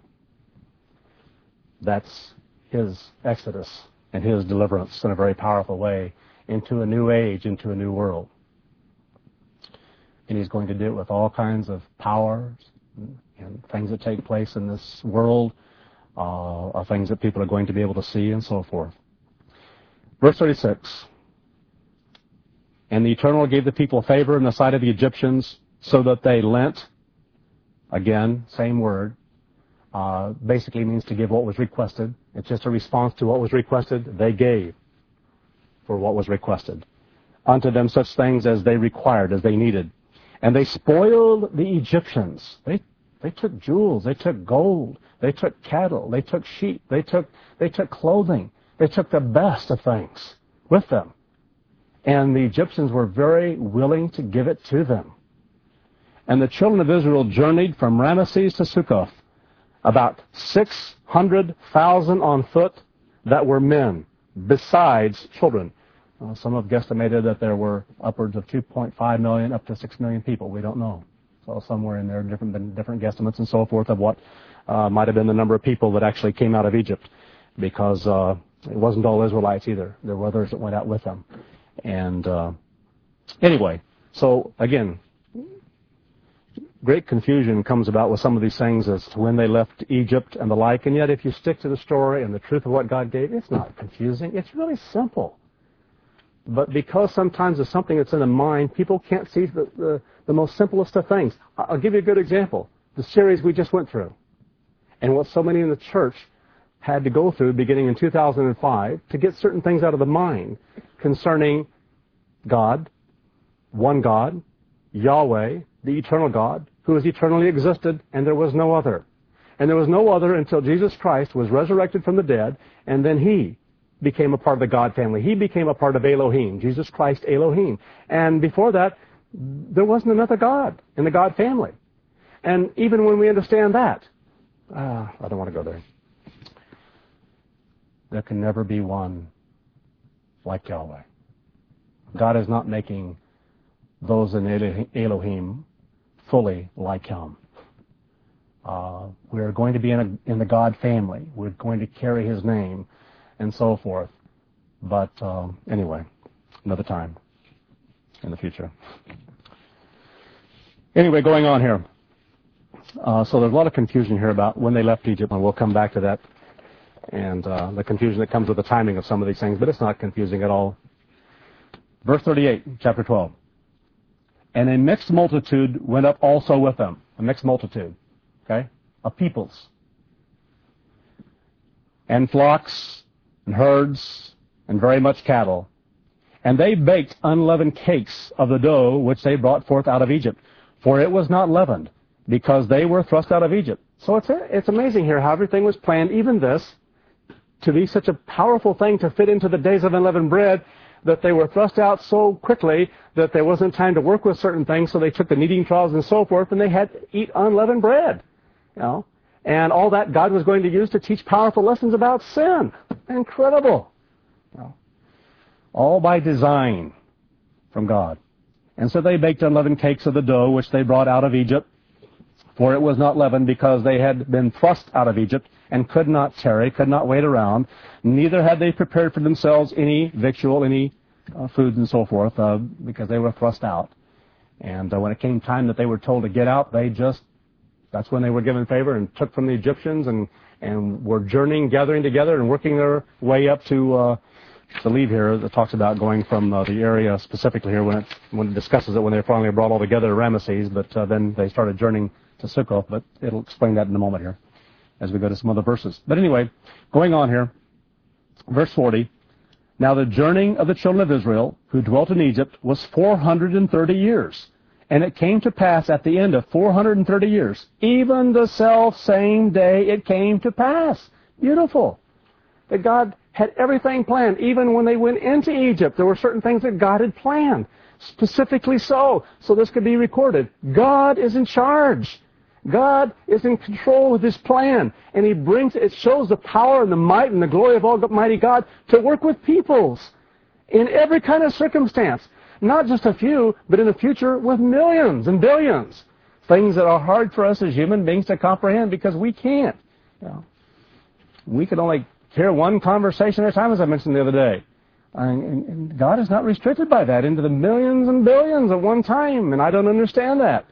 That's His exodus and His deliverance in a very powerful way into a new age, into a new world. And He's going to do it with all kinds of powers and things that take place in this world, uh, are things that people are going to be able to see and so forth. Verse thirty-six. And the Eternal gave the people favor in the sight of the Egyptians, so that they lent. Again, same word. Uh, basically means to give what was requested. It's just a response to what was requested. They gave for what was requested. unto them such things as they required, as they needed. And they spoiled the Egyptians. They they took jewels, they took gold, they took cattle, they took sheep, they took they took clothing, they took the best of things with them. And the Egyptians were very willing to give it to them. And the children of Israel journeyed from Ramesses to Succoth, about six hundred thousand on foot that were men, besides children. Uh, some have guesstimated that there were upwards of two point five million, up to six million people. We don't know. So somewhere in there, different different guesstimates and so forth of what uh, might have been the number of people that actually came out of Egypt, because uh, it wasn't all Israelites either. There were others that went out with them. And uh, anyway, so again, great confusion comes about with some of these things as to when they left Egypt and the like. And yet, if you stick to the story and the truth of what God gave, it's not confusing. It's really simple. But because sometimes it's something that's in the mind, people can't see the, the, the most simplest of things. I'll give you a good example. The series we just went through. And what so many in the church had to go through beginning in two thousand five to get certain things out of the mind concerning God, one God, Yahweh, the eternal God, who has eternally existed, and there was no other. And there was no other until Jesus Christ was resurrected from the dead, and then He became a part of the God family. He became a part of Elohim, Jesus Christ Elohim. And before that, there wasn't another God in the God family. And even when we understand that, uh, I don't want to go there. There can never be one like Yahweh. God is not making those in Elohim fully like Him. Uh, we're going to be in, a, in the God family. We're going to carry His name and so forth. But um, anyway, another time in the future. Anyway, going on here. Uh, so there's a lot of confusion here about when they left Egypt, and we'll come back to that, and uh, the confusion that comes with the timing of some of these things, but it's not confusing at all. Verse thirty-eight, chapter twelve. And a mixed multitude went up also with them. A mixed multitude, okay, of peoples. And flocks, and herds, and very much cattle. And they baked unleavened cakes of the dough which they brought forth out of Egypt. For it was not leavened, because they were thrust out of Egypt. So it's a, it's amazing here how everything was planned, even this, to be such a powerful thing to fit into the days of unleavened bread, that they were thrust out so quickly that there wasn't time to work with certain things, so they took the kneading troughs and so forth, and they had to eat unleavened bread. You know? And all that God was going to use to teach powerful lessons about sin. Incredible. You know? All by design from God. And so they baked unleavened cakes of the dough which they brought out of Egypt, for it was not leavened, because they had been thrust out of Egypt, and could not tarry, could not wait around. Neither had they prepared for themselves any victual, any uh, food and so forth, uh, because they were thrust out. And uh, when it came time that they were told to get out, they just, that's when they were given favor and took from the Egyptians and, and were journeying, gathering together and working their way up to uh, to leave here. It talks about going from uh, the area specifically here when it, when it discusses it when they finally brought all together to Ramesses, but uh, then they started journeying to Succoth, but it'll explain that in a moment here as we go to some other verses. But anyway, going on here, verse forty, now the journeying of the children of Israel, who dwelt in Egypt, was four hundred thirty years. And it came to pass at the end of four hundred thirty years, even the self same day it came to pass. Beautiful. That God had everything planned. Even when they went into Egypt, there were certain things that God had planned. Specifically so. So this could be recorded. God is in charge. God is in control with His plan. And He brings, it shows the power and the might and the glory of Almighty God to work with peoples in every kind of circumstance. Not just a few, but in the future with millions and billions. Things that are hard for us as human beings to comprehend because we can't. You know, we can only hear one conversation at a time, as I mentioned the other day. And, and God is not restricted by that into the millions and billions at one time, and I don't understand that.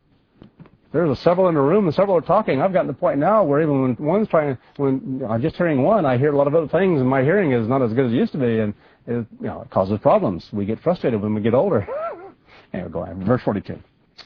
There's several in the room and several are talking. I've gotten to the point now where even when one's trying, when I'm just hearing one, I hear a lot of other things, and my hearing is not as good as it used to be, and it, you know, it causes problems. We get frustrated when we get older. Anyway, go ahead. Verse forty-two.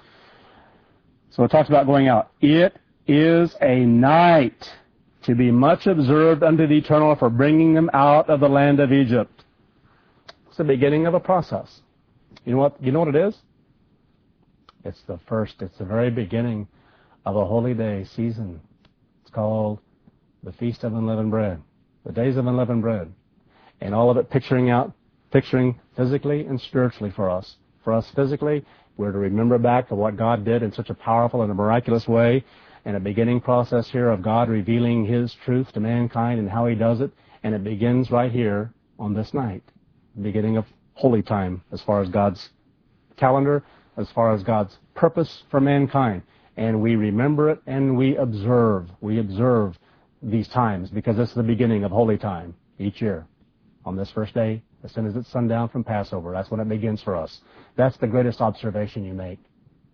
So it talks about going out. It is a night to be much observed unto the Eternal for bringing them out of the land of Egypt. It's the beginning of a process. You know what? You know what it is? It's the first, it's the very beginning of a holy day season. It's called the Feast of Unleavened Bread, the Days of Unleavened Bread. And all of it picturing out, picturing physically and spiritually for us. For us physically, we're to remember back to what God did in such a powerful and a miraculous way, and a beginning process here of God revealing His truth to mankind and how He does it. And it begins right here on this night, the beginning of holy time as far as God's calendar, as far as God's purpose for mankind. And we remember it and we observe. We observe these times because it's the beginning of holy time each year. On this first day, as soon as it's sundown from Passover, that's when it begins for us. That's the greatest observation you make.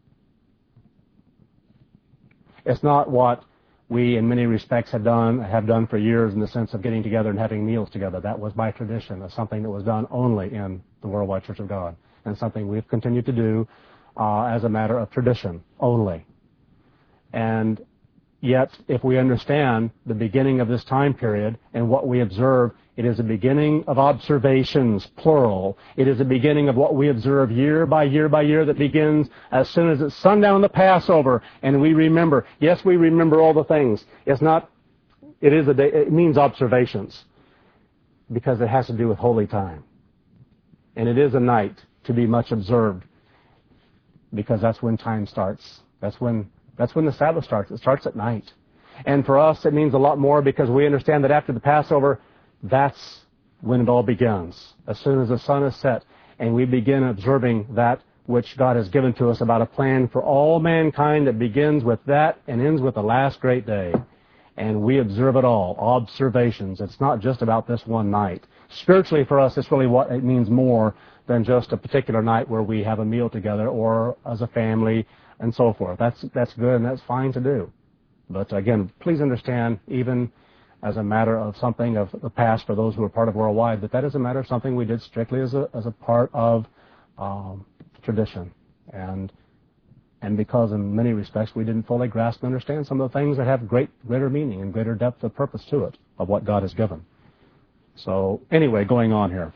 It's not what we, in many respects, have done have done for years in the sense of getting together and having meals together. That was by tradition. It's something that was done only in the Worldwide Church of God, and something we've continued to do uh, as a matter of tradition only. And yet, if we understand the beginning of this time period and what we observe, it is a beginning of observations, plural. It is a beginning of what we observe year by year by year that begins as soon as it's sundown on the Passover, and we remember. Yes, we remember all the things. It's not, it is a day, it means observations because it has to do with holy time. And it is a night to be much observed because that's when time starts. That's when That's when the Sabbath starts. It starts at night. And for us, it means a lot more because we understand that after the Passover, that's when it all begins. As soon as the sun is set and we begin observing that which God has given to us about a plan for all mankind that begins with that and ends with the last great day. And we observe it all. Observations. It's not just about this one night. Spiritually for us, it's really what it means more than just a particular night where we have a meal together or as a family and so forth. That's that's good and that's fine to do. But again, please understand, even as a matter of something of the past for those who are part of Worldwide, that that is a matter of something we did strictly as a as a part of um, tradition. And and because in many respects we didn't fully grasp and understand some of the things that have great greater meaning and greater depth of purpose to it, of what God has given. So anyway, going on here.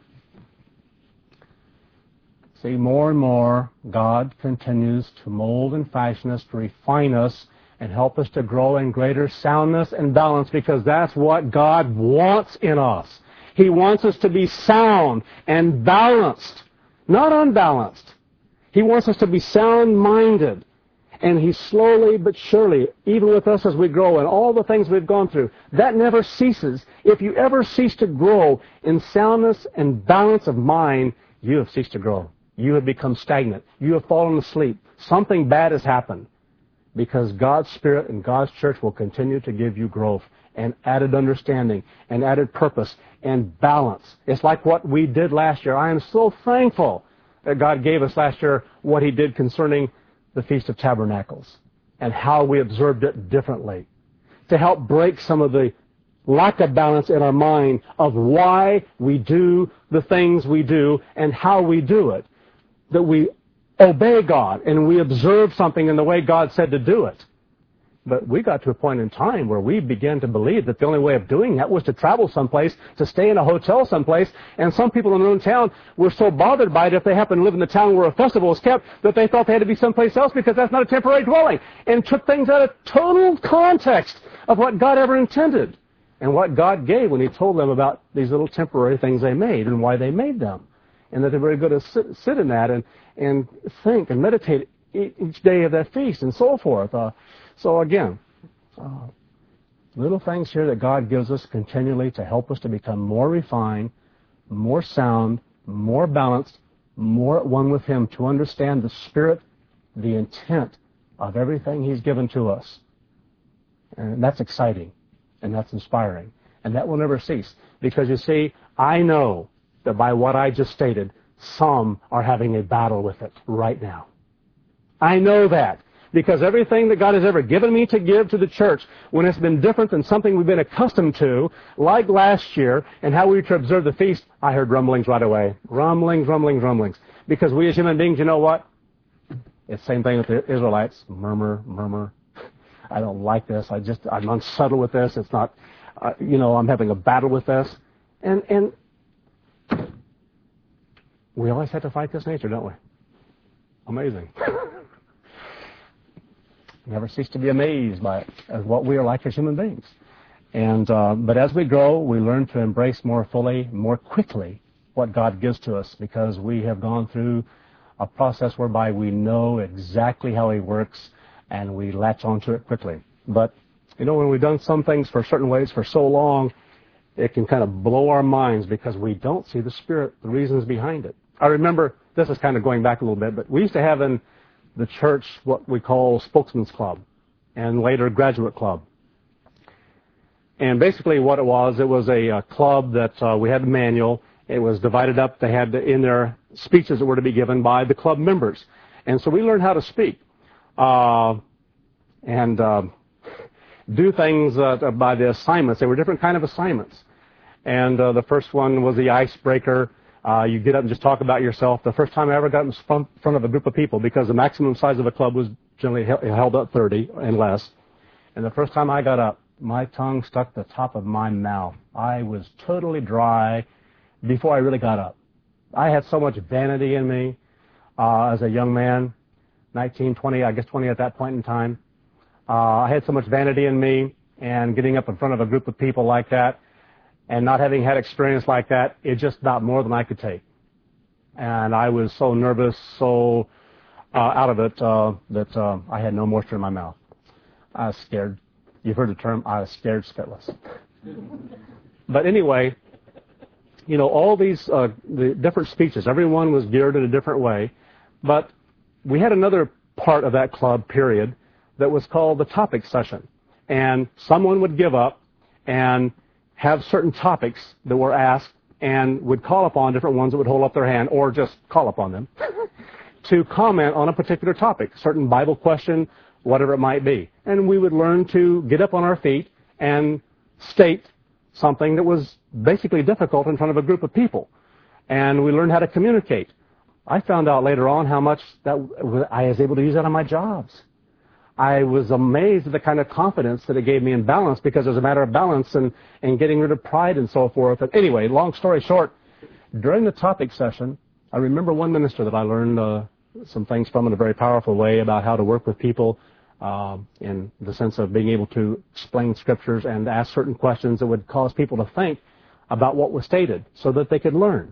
See, more and more, God continues to mold and fashion us, to refine us, and help us to grow in greater soundness and balance, because that's what God wants in us. He wants us to be sound and balanced, not unbalanced. He wants us to be sound-minded. And He slowly but surely, even with us as we grow and all the things we've gone through, that never ceases. If you ever cease to grow in soundness and balance of mind, you have ceased to grow. You have become stagnant. You have fallen asleep. Something bad has happened, because God's Spirit and God's church will continue to give you growth and added understanding and added purpose and balance. It's like what we did last year. I am so thankful that God gave us last year what He did concerning the Feast of Tabernacles and how we observed it differently, to help break some of the lack of balance in our mind of why we do the things we do and how we do it. That we obey God and we observe something in the way God said to do it. But we got to a point in time where we began to believe that the only way of doing that was to travel someplace, to stay in a hotel someplace, and some people in their own town were so bothered by it if they happened to live in the town where a festival was kept that they thought they had to be someplace else because that's not a temporary dwelling, and took things out of total context of what God ever intended and what God gave when He told them about these little temporary things they made and why they made them. And that they're very good to sit, sit in that and, and think and meditate each day of that feast and so forth. Uh, so again, uh, little things here that God gives us continually to help us to become more refined, more sound, more balanced, more at one with Him, to understand the spirit, the intent of everything He's given to us. And that's exciting, and that's inspiring, and that will never cease. Because you see, I know that by what I just stated, some are having a battle with it right now. I know that because everything that God has ever given me to give to the church, when it's been different than something we've been accustomed to, like last year, and how we were to observe the feast, I heard rumblings right away. Rumblings, rumblings, rumblings. Because we as human beings, you know what? It's the same thing with the Israelites. Murmur, murmur. I don't like this. I just, I'm unsettled with this. It's not, uh, you know, I'm having a battle with this. And, and, we always have to fight this nature, don't we? Amazing. Never cease to be amazed by it, as what we are like as human beings. And uh, but as we grow, we learn to embrace more fully, more quickly, what God gives to us, because we have gone through a process whereby we know exactly how He works, and we latch onto it quickly. But you know, when we've done some things for certain ways for so long, it can kind of blow our minds because we don't see the Spirit, the reasons behind it. I remember, this is kind of going back a little bit, but we used to have in the church what we call Spokesman's Club, and later Graduate Club. And basically what it was, it was a, a club that uh, we had a manual. It was divided up. They had in their speeches that were to be given by the club members. And so we learned how to speak uh, and uh, do things uh, by the assignments. They were different kind of assignments. And uh, the first one was the icebreaker. Uh, you get up and just talk about yourself. The first time I ever got in front of a group of people, because the maximum size of a club was generally held at thirty and less. And the first time I got up, my tongue stuck to the top of my mouth. I was totally dry before I really got up. I had so much vanity in me uh, as a young man, nineteen, twenty, I guess twenty at that point in time. Uh, I had so much vanity in me, and getting up in front of a group of people like that and not having had experience like that, it just about more than I could take. And I was so nervous, so uh, out of it, uh, that uh, I had no moisture in my mouth. I was scared. You've heard the term, I was scared spitless. But anyway, you know, all these uh, the different speeches, everyone was geared in a different way. But we had another part of that club period that was called the topic session. And someone would give up and have certain topics that were asked and would call upon different ones that would hold up their hand or just call upon them to comment on a particular topic, certain Bible question, whatever it might be. And we would learn to get up on our feet and state something that was basically difficult in front of a group of people. And we learned how to communicate. I found out later on how much that I was able to use that on my jobs. I was amazed at the kind of confidence that it gave me in balance, because it was a matter of balance and, and getting rid of pride and so forth. And anyway, long story short, during the topic session, I remember one minister that I learned uh, some things from in a very powerful way about how to work with people uh, in the sense of being able to explain scriptures and ask certain questions that would cause people to think about what was stated so that they could learn.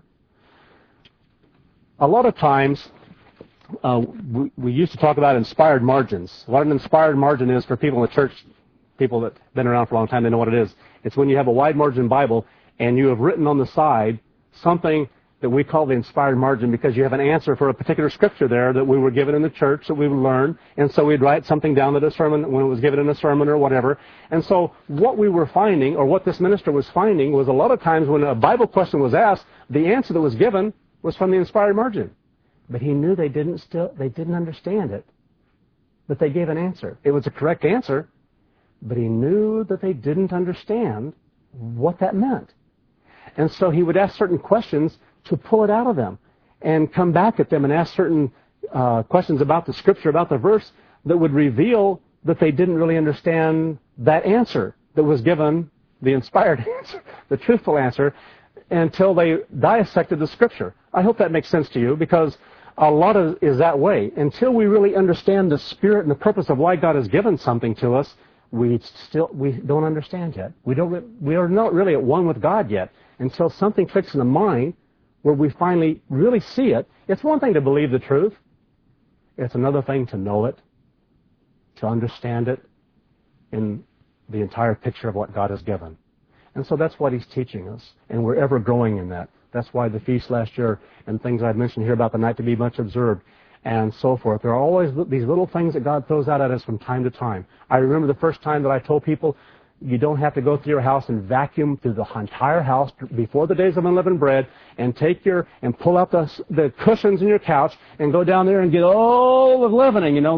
A lot of times, Uh, we, we used to talk about inspired margins. What an inspired margin is for people in the church, people that have been around for a long time, they know what it is. It's when you have a wide margin Bible and you have written on the side something that we call the inspired margin, because you have an answer for a particular scripture there that we were given in the church that we would learn, and so we'd write something down that a sermon, when it was given in a sermon or whatever. And so what we were finding, or what this minister was finding, was a lot of times when a Bible question was asked, the answer that was given was from the inspired margin. But he knew they didn't still they didn't understand it. But they gave an answer. It was a correct answer, but he knew that they didn't understand what that meant. And so he would ask certain questions to pull it out of them and come back at them and ask certain uh, questions about the scripture, about the verse, that would reveal that they didn't really understand that answer that was given, the inspired answer, the truthful answer, until they dissected the scripture. I hope that makes sense to you, because a lot of is that way. Until we really understand the spirit and the purpose of why God has given something to us, we still we don't understand yet. We don't. We are not really at one with God yet until something clicks in the mind where we finally really see it. It's one thing to believe the truth. It's another thing to know it, to understand it in the entire picture of what God has given. And so that's what he's teaching us, and we're ever growing in that. That's why the feast last year and things I've mentioned here about the night to be much observed and so forth. There are always these little things that God throws out at us from time to time. I remember the first time that I told people, you don't have to go through your house and vacuum through the entire house before the days of unleavened bread and take your, and pull out the, the cushions in your couch and go down there and get all the leavening, you know,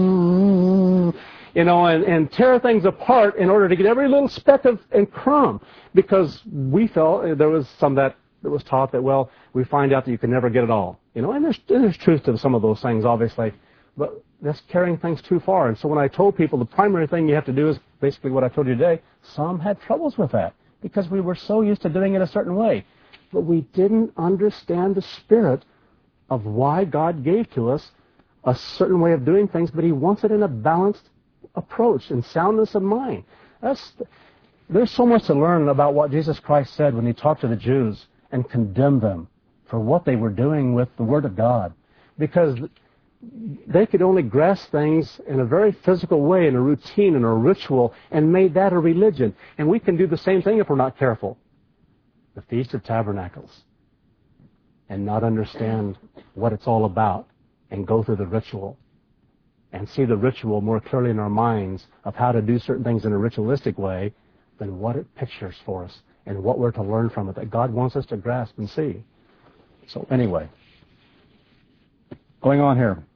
you know, and, and tear things apart in order to get every little speck of and crumb, because we felt there was some that that was taught that, well, we find out that you can never get it all. You know, and there's, there's truth to some of those things, obviously, but that's carrying things too far. And so when I told people the primary thing you have to do is basically what I told you today, some had troubles with that because we were so used to doing it a certain way. But we didn't understand the spirit of why God gave to us a certain way of doing things, but He wants it in a balanced approach and soundness of mind. That's, there's so much to learn about what Jesus Christ said when He talked to the Jews and condemned them for what they were doing with the Word of God. Because they could only grasp things in a very physical way, in a routine, in a ritual, and made that a religion. And we can do the same thing if we're not careful. The Feast of Tabernacles. And not understand what it's all about and go through the ritual and see the ritual more clearly in our minds of how to do certain things in a ritualistic way than what it pictures for us and what we're to learn from it that God wants us to grasp and see. So anyway, going on here.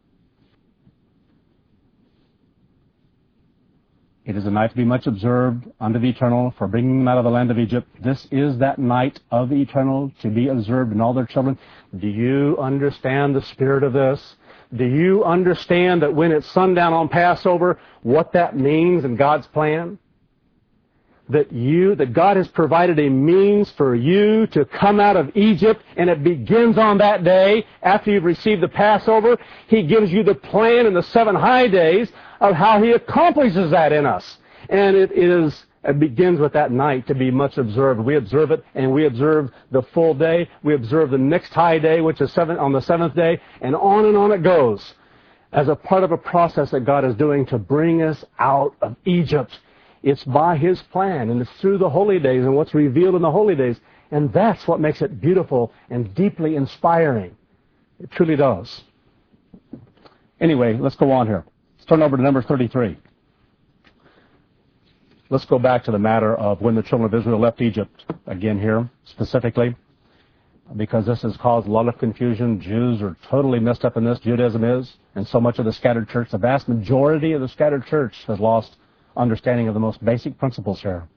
It is a night to be much observed unto the eternal for bringing them out of the land of Egypt. This is that night of the eternal to be observed in all their children. Do you understand the spirit of this? Do you understand that when it's sundown on Passover, what that means in God's plan? That you, that God has provided a means for you to come out of Egypt, and it begins on that day after you've received the Passover. He gives you the plan in the seven high days of how He accomplishes that in us. And it is, it begins with that night to be much observed. We observe it, and we observe the full day. We observe the next high day, which is seven, on the seventh day, and on and on it goes as a part of a process that God is doing to bring us out of Egypt. It's by His plan, and it's through the holy days and what's revealed in the holy days. And that's what makes it beautiful and deeply inspiring. It truly does. Anyway, let's go on here. Let's turn over to number thirty-three. Let's go back to the matter of when the children of Israel left Egypt again here, specifically, because this has caused a lot of confusion. Jews are totally messed up in this. Judaism is, and so much of the scattered church, the vast majority of the scattered church has lost understanding of the most basic principles here.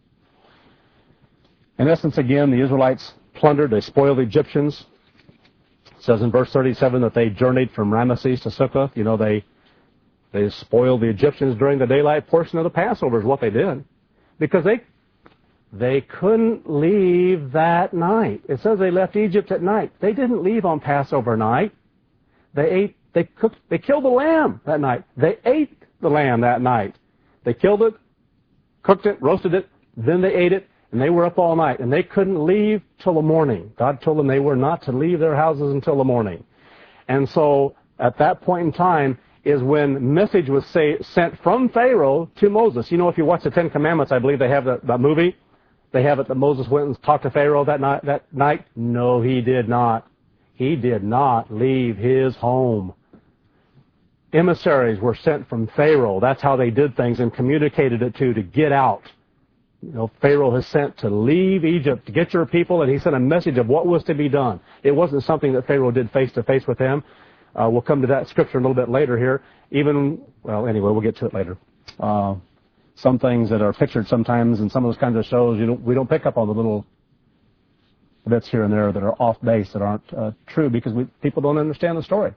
In essence, again, the Israelites plundered, they spoiled the Egyptians. It says in verse thirty-seven that they journeyed from Ramesses to Succoth. You know, they they spoiled the Egyptians during the daylight portion of the Passover is what they did. Because they they couldn't leave that night. It says they left Egypt at night. They didn't leave on Passover night. They ate, they cooked, they killed the lamb that night. They ate the lamb that night. They killed it, cooked it, roasted it, then they ate it, and they were up all night. And they couldn't leave till the morning. God told them they were not to leave their houses until the morning. And so at that point in time is when message was say, sent from Pharaoh to Moses. You know, if you watch the Ten Commandments, I believe they have that, that movie. They have it that Moses went and talked to Pharaoh that night, that night. No, he did not. He did not leave his home. Emissaries were sent from Pharaoh. That's how they did things and communicated it to, to get out. You know, Pharaoh has sent to leave Egypt, to get your people, and he sent a message of what was to be done. It wasn't something that Pharaoh did face to face with him. Uh, we'll come to that scripture a little bit later here. Even, well, anyway, we'll get to it later. Uh, some things that are pictured sometimes in some of those kinds of shows, you don't, we don't pick up on the little bits here and there that are off base, that aren't uh, true, because we, people don't understand the story.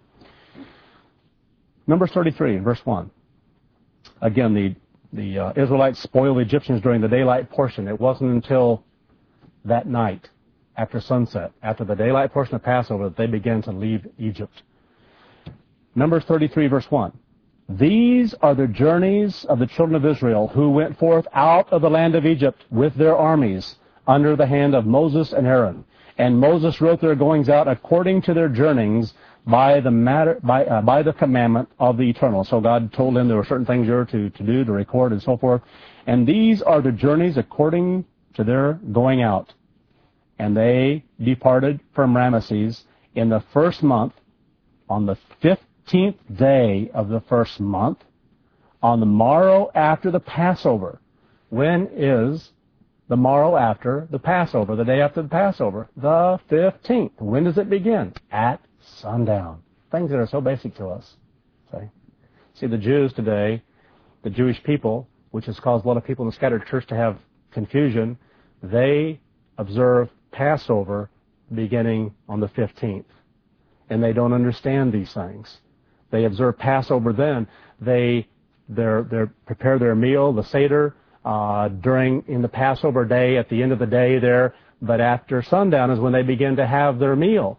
Numbers thirty-three, verse one. Again, the, the uh, Israelites spoiled the Egyptians during the daylight portion. It wasn't until that night, after sunset, after the daylight portion of Passover, that they began to leave Egypt. Numbers thirty-three, verse one. These are the journeys of the children of Israel who went forth out of the land of Egypt with their armies under the hand of Moses and Aaron. And Moses wrote their goings out according to their journeyings by the matter, by, uh, by the commandment of the Eternal. So God told him there were certain things there to, to do, to record, and so forth. And these are the journeys according to their going out. And they departed from Ramesses in the first month, on the fifteenth day of the first month, on the morrow after the Passover. When is the morrow after the Passover, the day after the Passover? The fifteenth. When does it begin? At sundown. Things that are so basic to us. See, See the Jews today, the Jewish people, which has caused a lot of people in the scattered church to have confusion, they observe Passover beginning on the fifteenth. And they don't understand these things. They observe Passover then. They they're, they're prepare their meal, the Seder, uh, during in the Passover day, at the end of the day there. But after sundown is when they begin to have their meal.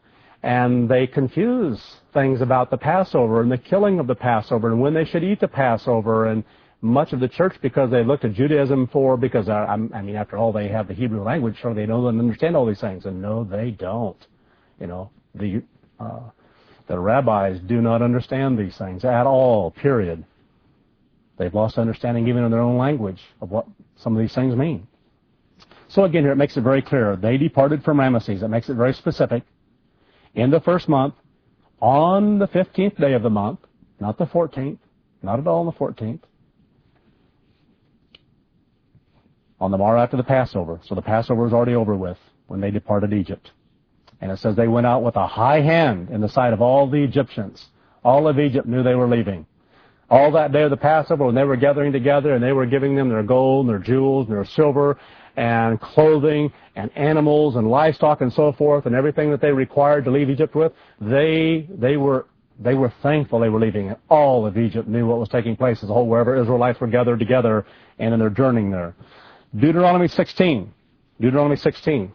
And they confuse things about the Passover and the killing of the Passover and when they should eat the Passover. And much of the church, because they looked at Judaism for, because, uh, I mean, after all, they have the Hebrew language, so they know and understand all these things. And no, they don't. You know, the uh, the rabbis do not understand these things at all, period. They've lost understanding even in their own language of what some of these things mean. So again, here it makes it very clear. They departed from Ramesses. It makes it very specific. In the first month, on the fifteenth day of the month, not the fourteenth, not at all on the fourteenth, on the morrow after the Passover. So the Passover was already over with when they departed Egypt. And it says they went out with a high hand in the sight of all the Egyptians. All of Egypt knew they were leaving. All that day of the Passover, when they were gathering together and they were giving them their gold and their jewels and their silver and clothing and animals and livestock and so forth and everything that they required to leave Egypt with, they they were they were thankful they were leaving. And all of Egypt knew what was taking place as a whole, wherever Israelites were gathered together and in their journeying there. Deuteronomy sixteen. Deuteronomy sixteen.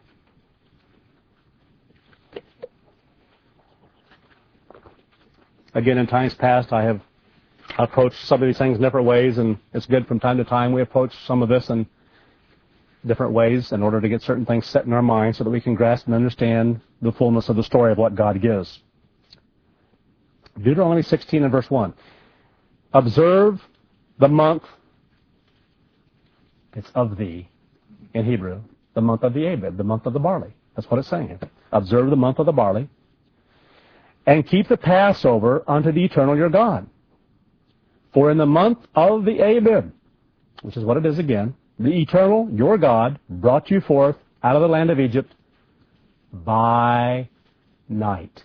Again, in times past, I have approached some of these things in different ways, and it's good from time to time we approach some of this in different ways in order to get certain things set in our minds so that we can grasp and understand the fullness of the story of what God gives. Deuteronomy sixteen and verse one. Observe the month, it's of thee in Hebrew, the month of the Abib, the month of the barley. That's what it's saying here. Observe the month of the barley, and keep the Passover unto the eternal your God. For in the month of the Abib, which is what it is again, the eternal your God brought you forth out of the land of Egypt by night.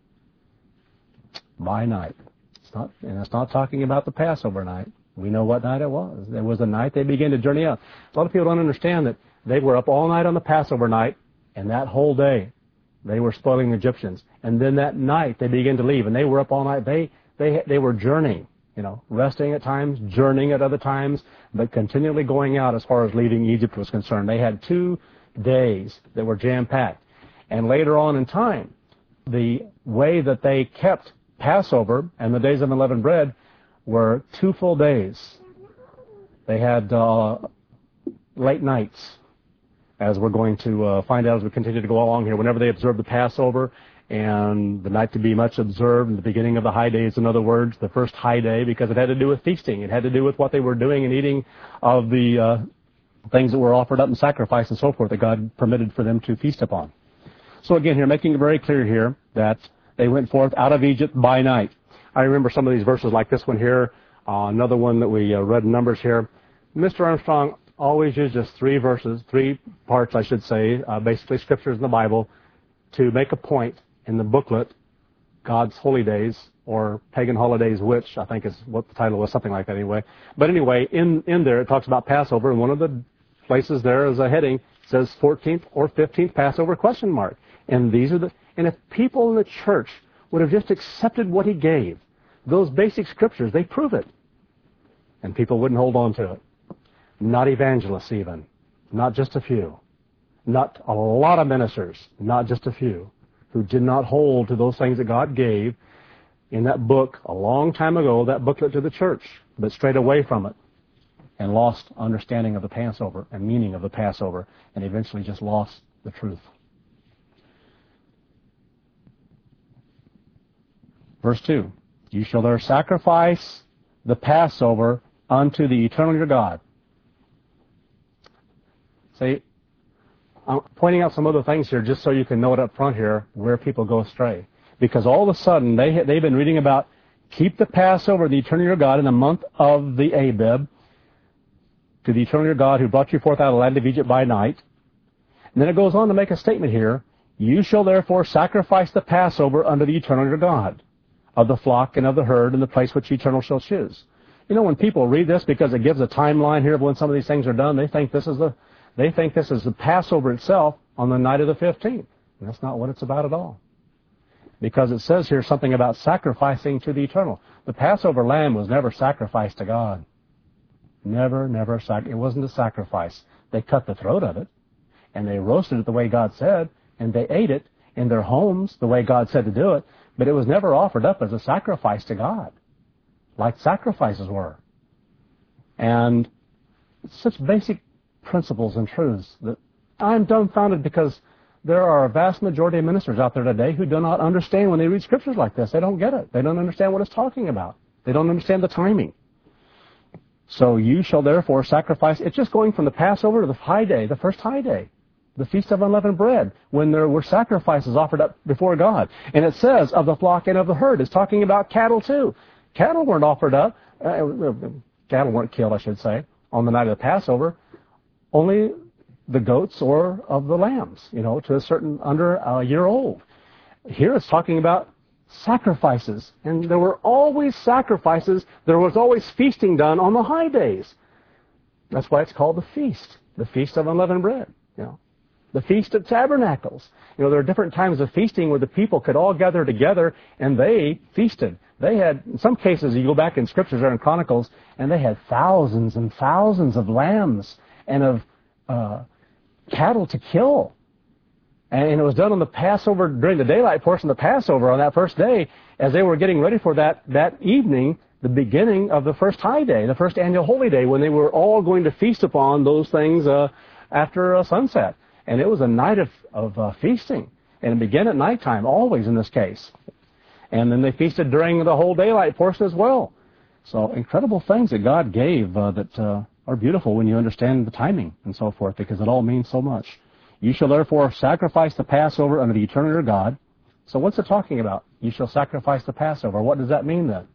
By night. It's not, and it's not talking about the Passover night. We know what night it was. It was the night they began to journey out. A lot of people don't understand that they were up all night on the Passover night, and that whole day they were spoiling the Egyptians. And then that night they began to leave, and they were up all night. They they they were journeying, you know, resting at times, journeying at other times, but continually going out as far as leaving Egypt was concerned. They had two days that were jam-packed. And later on in time, the way that they kept Passover and the days of unleavened bread were two full days. They had uh, late nights, as we're going to uh, find out as we continue to go along here. Whenever they observed the Passover, and the night to be much observed, and the beginning of the high days, in other words, the first high day, because it had to do with feasting. It had to do with what they were doing and eating of the uh, things that were offered up in sacrifice and so forth that God permitted for them to feast upon. So again, here, making it very clear here that they went forth out of Egypt by night. I remember some of these verses like this one here, uh, another one that we uh, read in Numbers here. Mister Armstrong always uses three verses, three parts, I should say, uh, basically scriptures in the Bible, to make a point in the booklet, God's Holy Days, or Pagan Holidays, which I think is what the title was, something like that anyway. But anyway, in, in there it talks about Passover, and one of the places there is a heading, says fourteenth or fifteenth Passover, question mark. And these are the, and if people in the church would have just accepted what he gave, those basic scriptures, they prove it. And people wouldn't hold on to it. Not evangelists even. Not just a few. Not a lot of ministers. Not just a few. Who did not hold to those things that God gave in that book a long time ago, that booklet to the church, but strayed away from it and lost understanding of the Passover and meaning of the Passover, and eventually just lost the truth. Verse two, you shall there sacrifice the Passover unto the eternal your God. See, I'm pointing out some other things here just so you can know it up front here where people go astray. Because all of a sudden they, they've been reading about keep the Passover, the eternal your God, in the month of the Abib, to the eternal your God who brought you forth out of the land of Egypt by night. And then it goes on to make a statement here, you shall therefore sacrifice the Passover unto the eternal your God, of the flock and of the herd in the place which eternal shall choose. You know, when people read this, because it gives a timeline here of when some of these things are done, they think this is the They think this is the Passover itself on the night of the fifteenth. And that's not what it's about at all. Because it says here something about sacrificing to the eternal. The Passover lamb was never sacrificed to God. Never, never. Sac- it wasn't a sacrifice. They cut the throat of it, and they roasted it the way God said, and they ate it, in their homes the way God said to do it, but it was never offered up as a sacrifice to God, like sacrifices were. And it's such basic principles and truths that I'm dumbfounded because there are a vast majority of ministers out there today who do not understand when they read scriptures like this. They don't get it. They don't understand what it's talking about. They don't understand the timing. So you shall therefore sacrifice. It's just going from the Passover to the high day, the first high day, the Feast of Unleavened Bread, when there were sacrifices offered up before God. And it says of the flock and of the herd. It's talking about cattle too. Cattle weren't offered up. Uh, cattle weren't killed, I should say, on the night of the Passover. Only the goats or of the lambs, you know, to a certain under a year old. Here it's talking about sacrifices. And there were always sacrifices. There was always feasting done on the high days. That's why it's called the feast, the Feast of Unleavened Bread, you know. The Feast of Tabernacles. You know, there are different times of feasting where the people could all gather together and they feasted. They had, in some cases, you go back in Scriptures or in Chronicles, and they had thousands and thousands of lambs and of uh, cattle to kill. And it was done on the Passover, during the daylight portion of the Passover on that first day, as they were getting ready for that, that evening, the beginning of the first high day, the first annual holy day, when they were all going to feast upon those things uh, after uh, sunset. And it was a night of, of uh, feasting. And it began at nighttime, always in this case. And then they feasted during the whole daylight portion as well. So incredible things that God gave uh, that uh, are beautiful when you understand the timing and so forth, because it all means so much. You shall therefore sacrifice the Passover unto the eternal your God. So what's it talking about? You shall sacrifice the Passover. What does that mean then?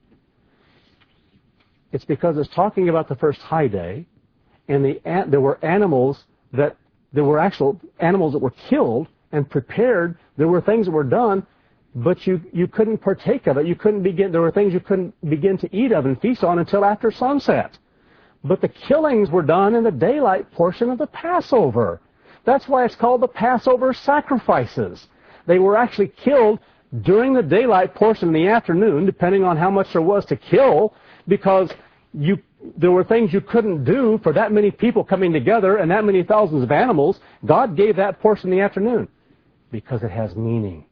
It's because it's talking about the first high day, and the there were animals that there were actual animals that were killed and prepared. There were things that were done, but you you couldn't partake of it. You couldn't begin. There were things you couldn't begin to eat of and feast on until after sunset. But the killings were done in the daylight portion of the Passover. That's why it's called the Passover sacrifices. They were actually killed during the daylight portion in the afternoon, depending on how much there was to kill, because you there were things you couldn't do for that many people coming together and that many thousands of animals. God gave that portion in the afternoon because it has meaning.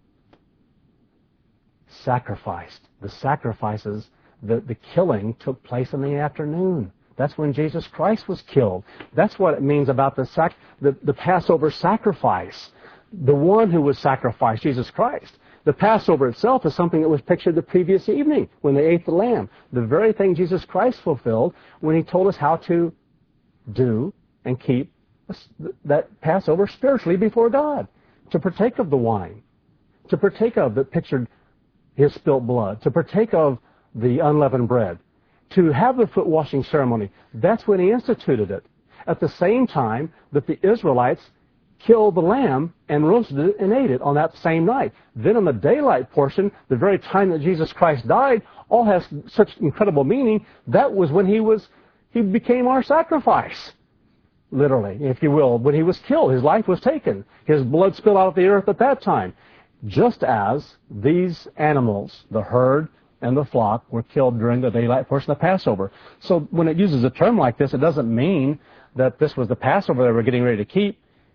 Sacrificed. The sacrifices, the, the killing took place in the afternoon. That's when Jesus Christ was killed. That's what it means about the, sac- the, the Passover sacrifice. The one who was sacrificed, Jesus Christ. The Passover itself is something that was pictured the previous evening when they ate the lamb. The very thing Jesus Christ fulfilled when he told us how to do and keep that Passover spiritually before God. To partake of the wine. To partake of that pictured his spilt blood. To partake of the unleavened bread. To have the foot washing ceremony. That's when he instituted it. At the same time that the Israelites killed the lamb and roasted it and ate it on that same night. Then on the daylight portion, the very time that Jesus Christ died, all has such incredible meaning. That was when he was, he became our sacrifice. Literally, if you will. When he was killed, his life was taken. His blood spilled out of the earth at that time. Just as these animals, the herd and the flock, were killed during the daylight portion of Passover. So when it uses a term like this, it doesn't mean that this was the Passover they were getting ready to keep.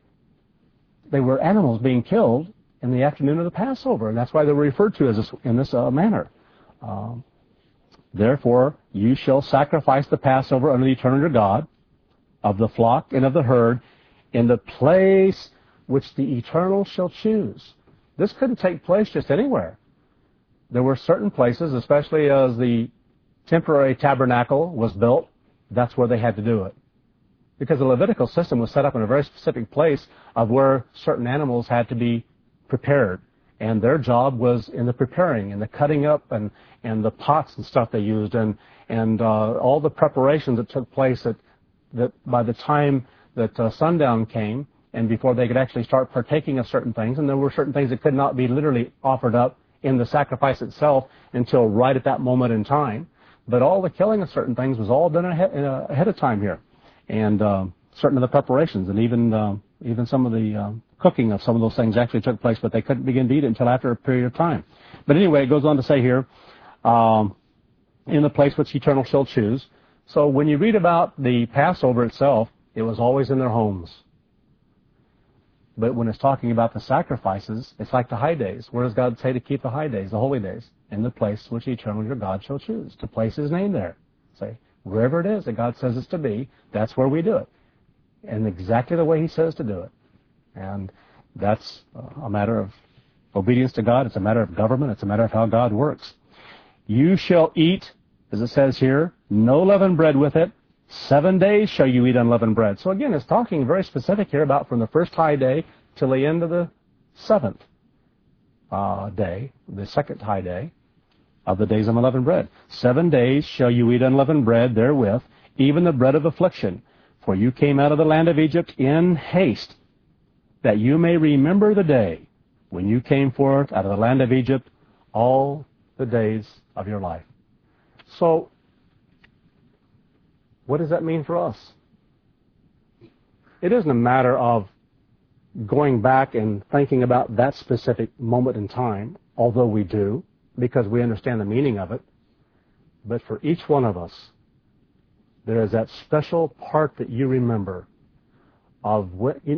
They were animals being killed in the afternoon of the Passover, and that's why they were referred to as this, in this uh, manner. Um, Therefore, you shall sacrifice the Passover unto the eternal your God, of the flock and of the herd, in the place which the Eternal shall choose. This couldn't take place just anywhere. There were certain places, especially as the temporary tabernacle was built, that's where they had to do it. Because the Levitical system was set up in a very specific place of where certain animals had to be prepared. And their job was in the preparing and the cutting up and, and the pots and stuff they used and, and uh, all the preparations that took place that, that by the time that uh, sundown came and before they could actually start partaking of certain things. And there were certain things that could not be literally offered up in the sacrifice itself until right at that moment in time. But all the killing of certain things was all done ahead, uh, ahead of time here. And uh, certain of the preparations and even uh, even some of the uh, cooking of some of those things actually took place, but they couldn't begin to eat it until after a period of time. But anyway, it goes on to say here, um, in the place which Eternal shall choose. So when you read about the Passover itself, it was always in their homes. But when it's talking about the sacrifices, it's like the high days. Where does God say to keep the high days, the holy days? In the place which eternal your God shall choose, to place His name there. Say, wherever it is that God says it's to be, that's where we do it. And exactly the way He says to do it. And that's a matter of obedience to God. It's a matter of government. It's a matter of how God works. You shall eat, as it says here, no leavened bread with it. Seven days shall you eat unleavened bread. So again, it's talking very specific here about from the first high day till the end of the seventh uh, day, the second high day of the days of unleavened bread. Seven days shall you eat unleavened bread therewith, even the bread of affliction. For you came out of the land of Egypt in haste, that you may remember the day when you came forth out of the land of Egypt all the days of your life. So, what does that mean for us? It isn't a matter of going back and thinking about that specific moment in time, although we do, because we understand the meaning of it. But for each one of us, there is that special part that you remember of what in,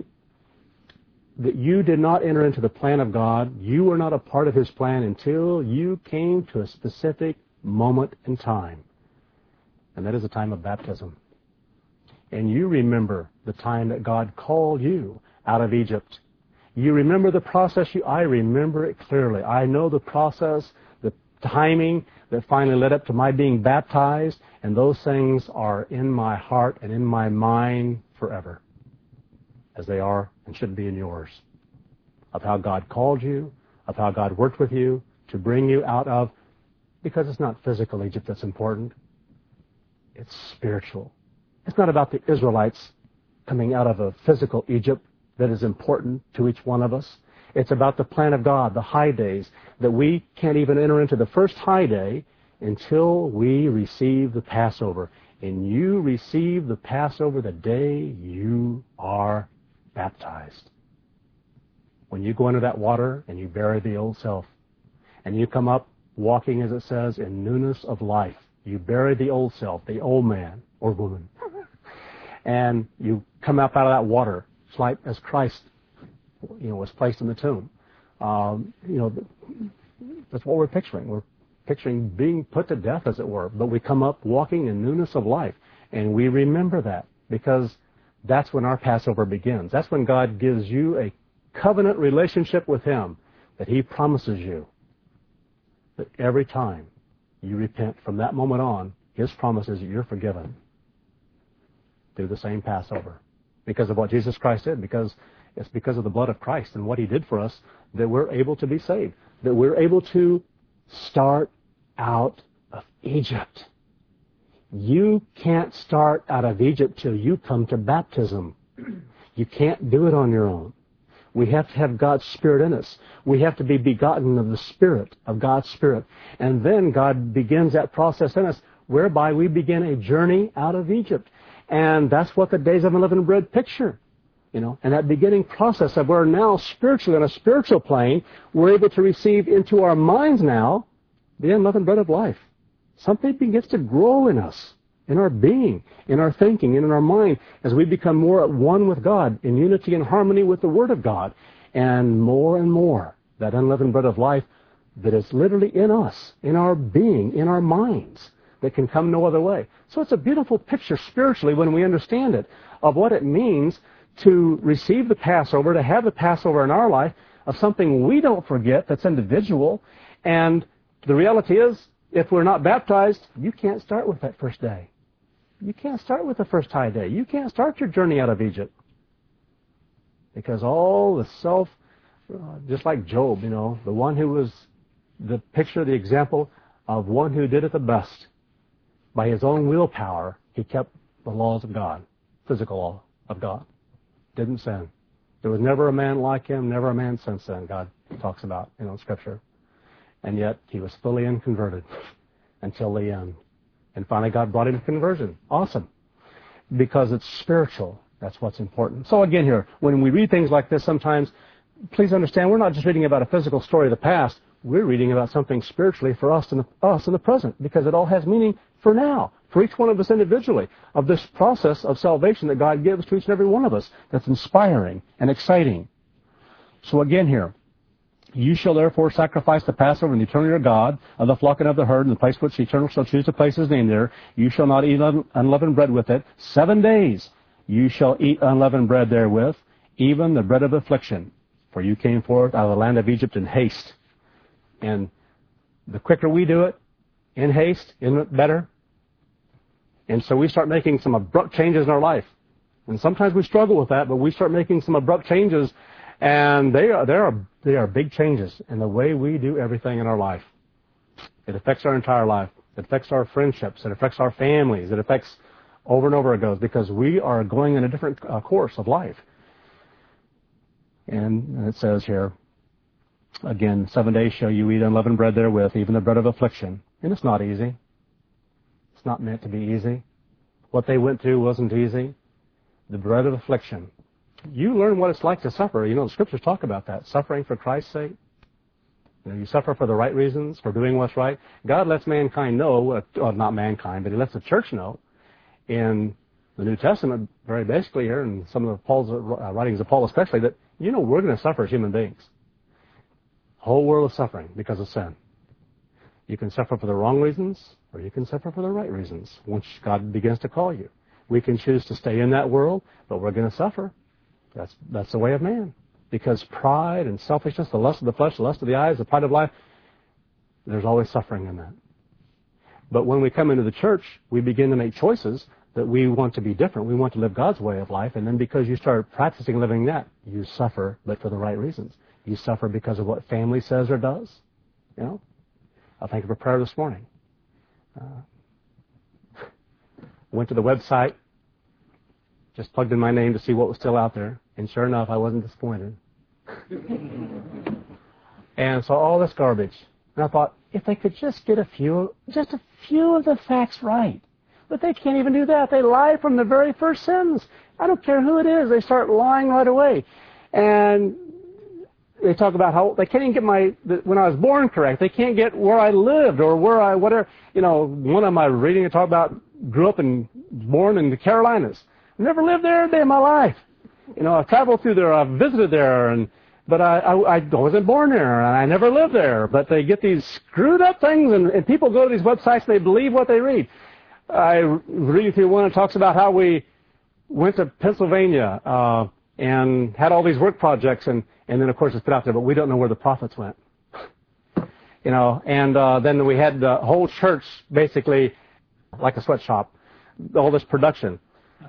that you did not enter into the plan of God. You were not a part of His plan until you came to a specific moment in time. And that is the time of baptism. And you remember the time that God called you out of Egypt. You remember the process. You, I remember it clearly. I know the process, the timing that finally led up to my being baptized, and those things are in my heart and in my mind forever, as they are and should be in yours, of how God called you, of how God worked with you to bring you out of, because it's not physical Egypt that's important. It's spiritual. It's not about the Israelites coming out of a physical Egypt that is important to each one of us. It's about the plan of God, the high days, that we can't even enter into the first high day until we receive the Passover. And you receive the Passover the day you are baptized. When you go into that water and you bury the old self, and you come up walking, as it says, in newness of life. You bury the old self, the old man or woman, and you come up out of that water. It's like as Christ, you know, was placed in the tomb. Um, you know, that's what we're picturing. We're picturing being put to death, as it were. But we come up walking in newness of life, and we remember that because that's when our Passover begins. That's when God gives you a covenant relationship with Him that He promises you that every time you repent from that moment on, His promise is that you're forgiven through the same Passover because of what Jesus Christ did, because it's because of the blood of Christ and what He did for us that we're able to be saved, that we're able to start out of Egypt. You can't start out of Egypt till you come to baptism. You can't do it on your own. We have to have God's Spirit in us. We have to be begotten of the Spirit, of God's Spirit. And then God begins that process in us whereby we begin a journey out of Egypt. And that's what the days of unleavened bread picture. You know, and that beginning process of we're now spiritually on a spiritual plane, we're able to receive into our minds now the unleavened bread of life. Something begins to grow in us, in our being, in our thinking, and in our mind, as we become more at one with God, in unity and harmony with the Word of God, and more and more, that unleavened bread of life that is literally in us, in our being, in our minds, that can come no other way. So it's a beautiful picture spiritually when we understand it, of what it means to receive the Passover, to have the Passover in our life, of something we don't forget that's individual. And the reality is, if we're not baptized, you can't start with that first day. You can't start with the first high day. You can't start your journey out of Egypt. Because all the self, uh, just like Job, you know, the one who was the picture, the example of one who did it the best. By his own willpower, he kept the laws of God, physical law of God. Didn't sin. There was never a man like him, never a man since then, God talks about, you know, in Scripture. And yet, he was fully unconverted until the end. And finally, God brought him to conversion. Awesome. Because it's spiritual. That's what's important. So again here, when we read things like this, sometimes, please understand, we're not just reading about a physical story of the past. We're reading about something spiritually for us in the, us in the present, because it all has meaning for now, for each one of us individually, of this process of salvation that God gives to each and every one of us that's inspiring and exciting So again here, you shall therefore sacrifice the Passover in the eternal your God, of the flock and of the herd, in the place which the eternal shall choose to place his name there. You shall not eat unleavened bread with it. Seven days you shall eat unleavened bread therewith, even the bread of affliction. For you came forth out of the land of Egypt in haste. And the quicker we do it, in haste, isn't it better? And so we start making some abrupt changes in our life. And sometimes we struggle with that, but we start making some abrupt changes, and they are, they are, they are big changes in the way we do everything in our life. It affects our entire life. It affects our friendships. It affects our families. It affects over and over it goes, because we are going in a different uh, course of life. And it says here, again, seven days shall you eat unleavened bread therewith, even the bread of affliction. And it's not easy. It's not meant to be easy. What they went through wasn't easy. The bread of affliction. You learn what it's like to suffer. You know, the Scriptures talk about that. Suffering for Christ's sake. You know, you suffer for the right reasons, for doing what's right. God lets mankind know, uh, well, not mankind, but He lets the church know in the New Testament, very basically here, and some of the Paul's uh, writings of Paul especially, that, you know, we're going to suffer as human beings. Whole world of suffering because of sin. You can suffer for the wrong reasons, or you can suffer for the right reasons once God begins to call you. We can choose to stay in that world, but we're going to suffer. That's that's the way of man. Because pride and selfishness, the lust of the flesh, the lust of the eyes, the pride of life, there's always suffering in that. But when we come into the church, we begin to make choices that we want to be different. We want to live God's way of life, and then because you start practicing living that, you suffer, but for the right reasons. You suffer because of what family says or does. You know? I think of a prayer this morning. Uh, went to the website, just plugged in my name to see what was still out there, and sure enough, I wasn't disappointed. And saw all this garbage. And I thought, if they could just get a few, just a few of the facts right. But they can't even do that. They lie from the very first sentence. I don't care who it is. They start lying right away. And they talk about how they can't even get my, when I was born correct. They can't get where I lived or where I, whatever. You know, one of my reading I talk about grew up and born in the Carolinas. Never lived there a day in my life. You know, I've traveled through there, I've visited there, and but I, I, I wasn't born there, and I never lived there. But they get these screwed up things, and, and people go to these websites and they believe what they read. I read through one that talks about how we went to Pennsylvania uh, and had all these work projects, and, and then, of course, it's put out there, but we don't know where the profits went. You know, and uh, then we had the whole church basically like a sweatshop, all this production.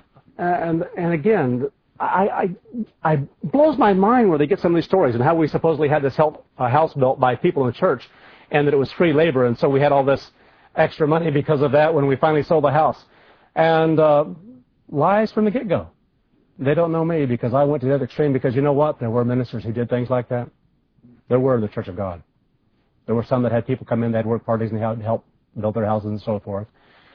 And and again, I, I, I blows my mind where they get some of these stories and how we supposedly had this help, uh, house built by people in the church, and that it was free labor, and so we had all this extra money because of that when we finally sold the house. And uh, lies from the get-go. They don't know me because I went to the other extreme, because you know what? There were ministers who did things like that. There were in the Church of God. There were some that had people come in, they had work parties, and they had help build their houses and so forth.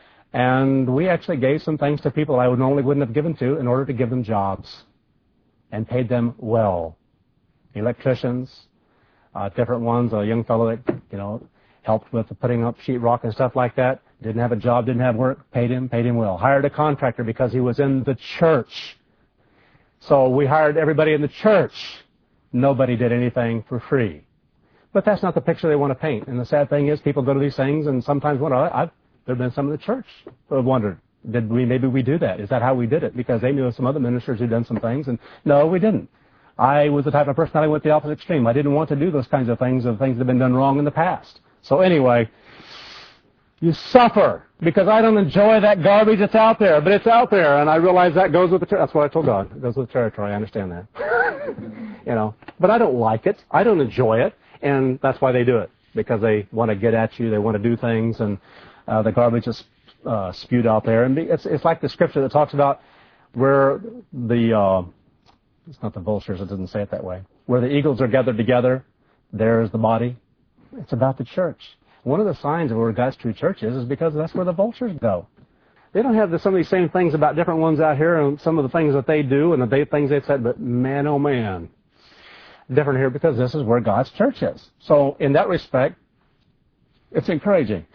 And we actually gave some things to people I would normally wouldn't have given to in order to give them jobs, and paid them well. Electricians, uh, different ones, a young fellow that, you know, helped with the putting up sheetrock and stuff like that, didn't have a job, didn't have work, paid him, paid him well. Hired a contractor because he was in the church. So we hired everybody in the church. Nobody did anything for free. But that's not the picture they want to paint. And the sad thing is, people go to these things and sometimes wonder, I've There have been some in the church who have wondered, did we, maybe we do that? Is that how we did it? Because they knew of some other ministers who'd done some things, and no, we didn't. I was the type of person that went the opposite extreme. I didn't want to do those kinds of things, of things that have been done wrong in the past. So anyway, you suffer, because I don't enjoy that garbage that's out there, but it's out there, and I realize that goes with the, ter- that's what I told God, it goes with the territory, I understand that. You know, but I don't like it, I don't enjoy it, and that's why they do it, because they want to get at you, they want to do things, and Uh, the garbage is uh, spewed out there. And it's it's like the scripture that talks about where the, uh, it's not the vultures, it doesn't say it that way, where the eagles are gathered together, there is the body. It's about the church. One of the signs of where God's true church is is because that's where the vultures go. They don't have the, some of these same things about different ones out here and some of the things that they do and the they, things they've said, but man, oh man, different here, because this is where God's church is. So in that respect, it's encouraging.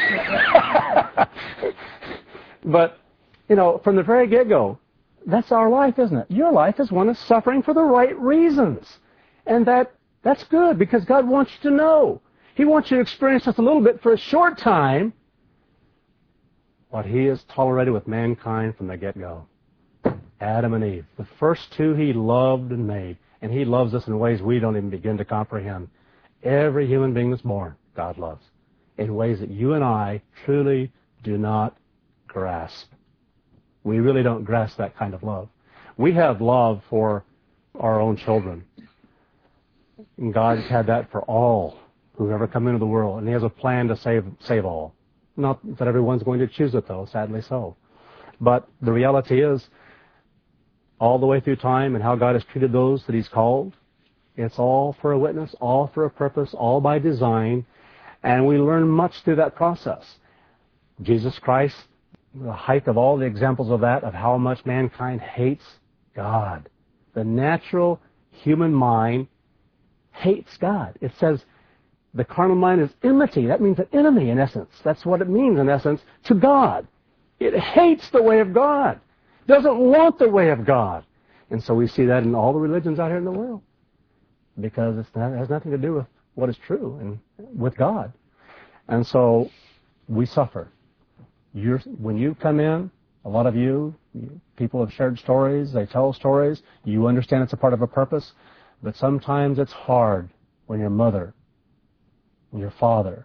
But, you know, from the very get-go, that's our life, isn't it? Your life is one of suffering for the right reasons. And that that's good because God wants you to know. He wants you to experience just a little bit for a short time what He has tolerated with mankind from the get-go. Adam and Eve. The first two He loved and made. And He loves us in ways we don't even begin to comprehend. Every human being that's born, God loves. In ways that you and I truly do not grasp. We really don't grasp that kind of love. We have love for our own children. And God's had that for all who've ever come into the world. And He has a plan to save save all. Not that everyone's going to choose it, though, sadly so. But the reality is, all the way through time and how God has treated those that He's called, it's all for a witness, all for a purpose, all by design. And we learn much through that process. Jesus Christ, the height of all the examples of that, of how much mankind hates God. The natural human mind hates God. It says the carnal mind is enmity. That means an enemy in essence. That's what it means in essence to God. It hates the way of God. Doesn't want the way of God. And so we see that in all the religions out here in the world. Because it's not, it has nothing to do with what is true and with God. And so we suffer. You're, when you come in, a lot of you, you, people have shared stories, they tell stories, you understand it's a part of a purpose, but sometimes it's hard when your mother, your father,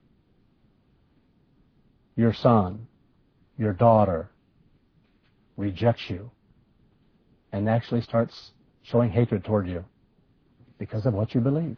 your son, your daughter rejects you and actually starts showing hatred toward you because of what you believe.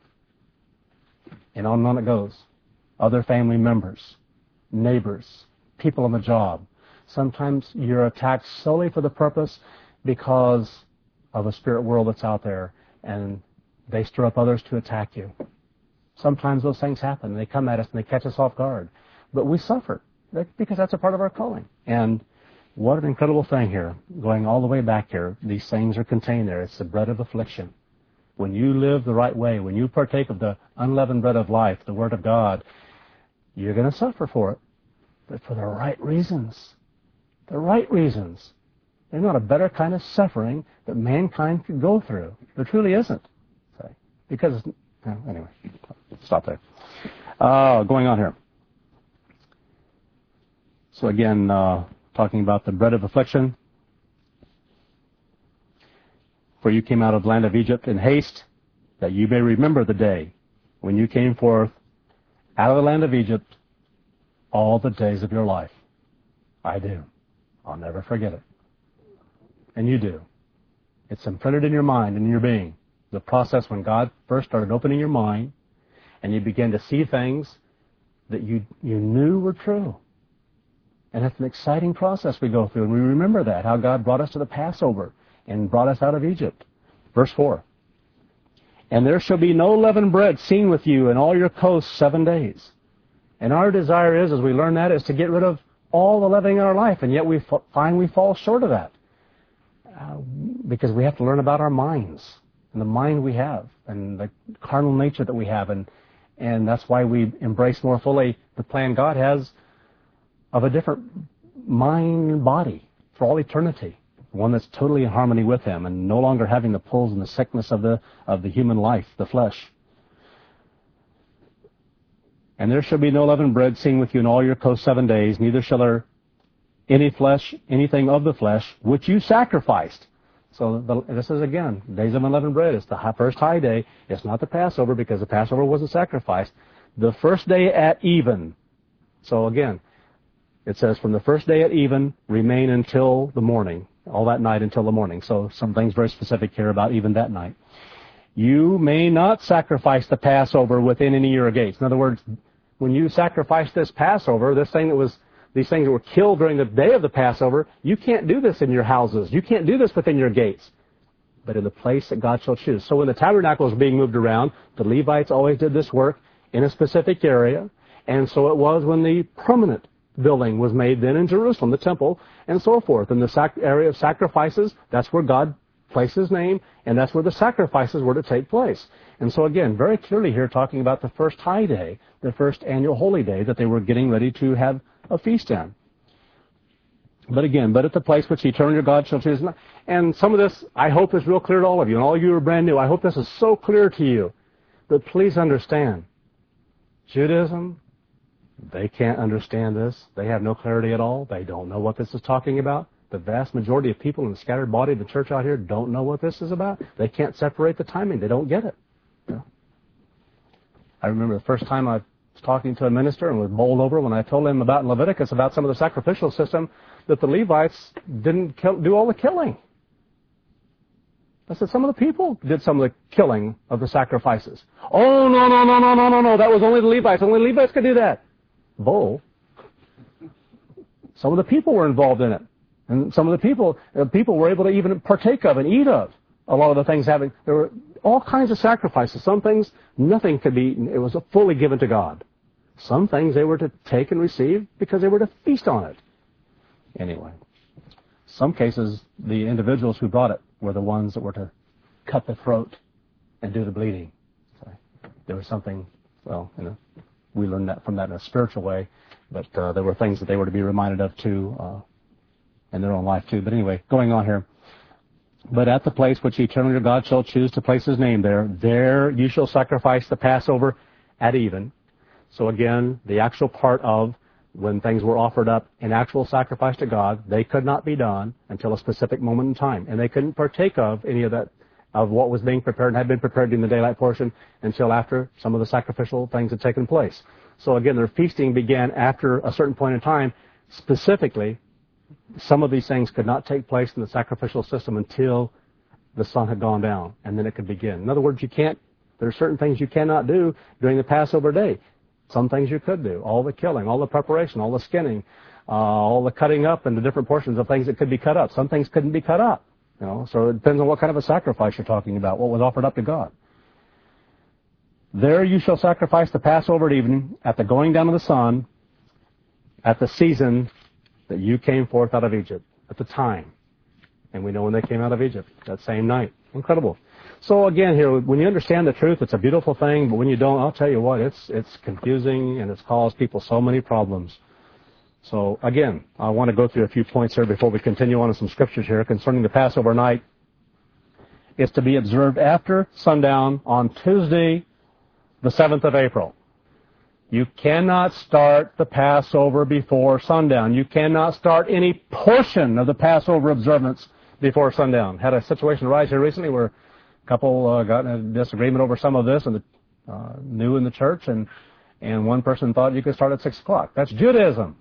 And on and on it goes. Other family members, neighbors, people on the job. Sometimes you're attacked solely for the purpose because of a spirit world that's out there, and they stir up others to attack you. Sometimes those things happen. They come at us and they catch us off guard. But we suffer because that's a part of our calling. And what an incredible thing here, going all the way back here. These things are contained there. It's the bread of affliction. When you live the right way, when you partake of the unleavened bread of life, the Word of God, you're going to suffer for it, but for the right reasons. The right reasons. There's not a better kind of suffering that mankind could go through. There truly isn't. Because, well, anyway, stop there. Uh, going on here. So again, uh, talking about the bread of affliction. For you came out of the land of Egypt in haste, that you may remember the day when you came forth out of the land of Egypt all the days of your life. I do. I'll never forget it. And you do. It's imprinted in your mind and in your being. The process when God first started opening your mind and you began to see things that you you knew were true. And it's an exciting process we go through. And we remember that, how God brought us to the Passover and brought us out of Egypt. Verse four. And there shall be no leavened bread seen with you in all your coasts seven days. And our desire is, as we learn that, is to get rid of all the leavening in our life. And yet we f- find we fall short of that. Uh, because we have to learn about our minds and the mind we have and the carnal nature that we have. And, and that's why we embrace more fully the plan God has of a different mind and body for all eternity. One that's totally in harmony with Him and no longer having the pulls and the sickness of the of the human life, the flesh. And there shall be no leavened bread seen with you in all your coasts seven days, neither shall there any flesh, anything of the flesh, which you sacrificed. So the, this is, again, days of unleavened bread. It's the high, first high day. It's not the Passover because the Passover wasn't sacrificed. The first day at even. So again, it says from the first day at even, remain until the morning. All that night until the morning. So some things very specific here about even that night. You may not sacrifice the Passover within any of your gates. In other words, when you sacrifice this Passover, this thing that was, these things that were killed during the day of the Passover, you can't do this in your houses. You can't do this within your gates. But in the place that God shall choose. So when the tabernacle was being moved around, the Levites always did this work in a specific area. And so it was when the permanent building was made then in Jerusalem, the temple, and so forth. In the sac- area of sacrifices, that's where God placed His name, and that's where the sacrifices were to take place. And so again, very clearly here talking about the first high day, the first annual holy day that they were getting ready to have a feast in. But again, but at the place which eternal your God shall choose. And some of this, I hope, is real clear to all of you. And all of you are brand new. I hope this is so clear to you. But please understand, Judaism, they can't understand this. They have no clarity at all. They don't know what this is talking about. The vast majority of people in the scattered body of the church out here don't know what this is about. They can't separate the timing. They don't get it. You know? I remember the first time I was talking to a minister and was bowled over when I told him about in Leviticus about some of the sacrificial system that the Levites didn't kill, do all the killing. I said, some of the people did some of the killing of the sacrifices. Oh, no, no, no, no, no, no, no. That was only the Levites. Only Levites could do that. Bull. Some of the people were involved in it. And some of the people, uh, people were able to even partake of and eat of a lot of the things having. There were all kinds of sacrifices. Some things, nothing could be eaten. It was fully given to God. Some things they were to take and receive because they were to feast on it. Anyway, some cases, the individuals who brought it were the ones that were to cut the throat and do the bleeding. So there was something, well, you know, we learned that from that in a spiritual way, but uh, there were things that they were to be reminded of too, uh, in their own life too. But anyway, going on here. But at the place which eternal your God shall choose to place his name there, there you shall sacrifice the Passover at even. So again, the actual part of when things were offered up in actual sacrifice to God, they could not be done until a specific moment in time. And they couldn't partake of any of that, of what was being prepared and had been prepared in the daylight portion until after some of the sacrificial things had taken place. So again, their feasting began after a certain point in time. Specifically, some of these things could not take place in the sacrificial system until the sun had gone down, and then it could begin. In other words, you can't, there are certain things you cannot do during the Passover day. Some things you could do. All the killing, all the preparation, all the skinning, uh, all the cutting up into different portions of things that could be cut up. Some things couldn't be cut up. You know, so it depends on what kind of a sacrifice you're talking about, what was offered up to God. There you shall sacrifice the Passover at evening, at the going down of the sun, at the season that you came forth out of Egypt, at the time. And we know when they came out of Egypt, that same night. Incredible. So again here, when you understand the truth, it's a beautiful thing, but when you don't, I'll tell you what, it's it's confusing and it's caused people so many problems. So again, I want to go through a few points here before we continue on in some scriptures here concerning the Passover night. It's to be observed after sundown on Tuesday, the seventh of April. You cannot start the Passover before sundown. You cannot start any portion of the Passover observance before sundown. Had a situation arise here recently where a couple uh, got in a disagreement over some of this, and the, uh, new in the church, and and one person thought you could start at six o'clock. That's Judaism.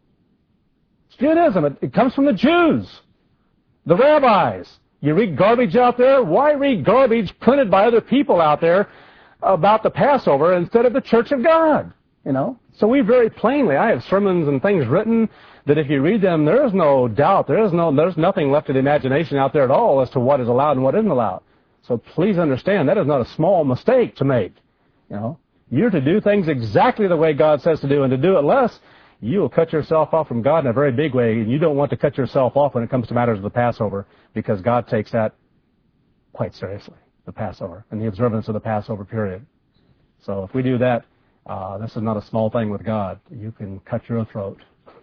It's Judaism. It, it comes from the Jews, the rabbis. You read garbage out there? Why read garbage printed by other people out there about the Passover instead of the Church of God? You know, so we very plainly, I have sermons and things written that if you read them, there is no doubt, there is no, there's nothing left to the imagination out there at all as to what is allowed and what isn't allowed. So please understand, that is not a small mistake to make. You know, you're to do things exactly the way God says to do, and to do it less, you will cut yourself off from God in a very big way, and you don't want to cut yourself off when it comes to matters of the Passover, because God takes that quite seriously, the Passover, and the observance of the Passover period. So if we do that, Uh, this is not a small thing with God. You can cut your throat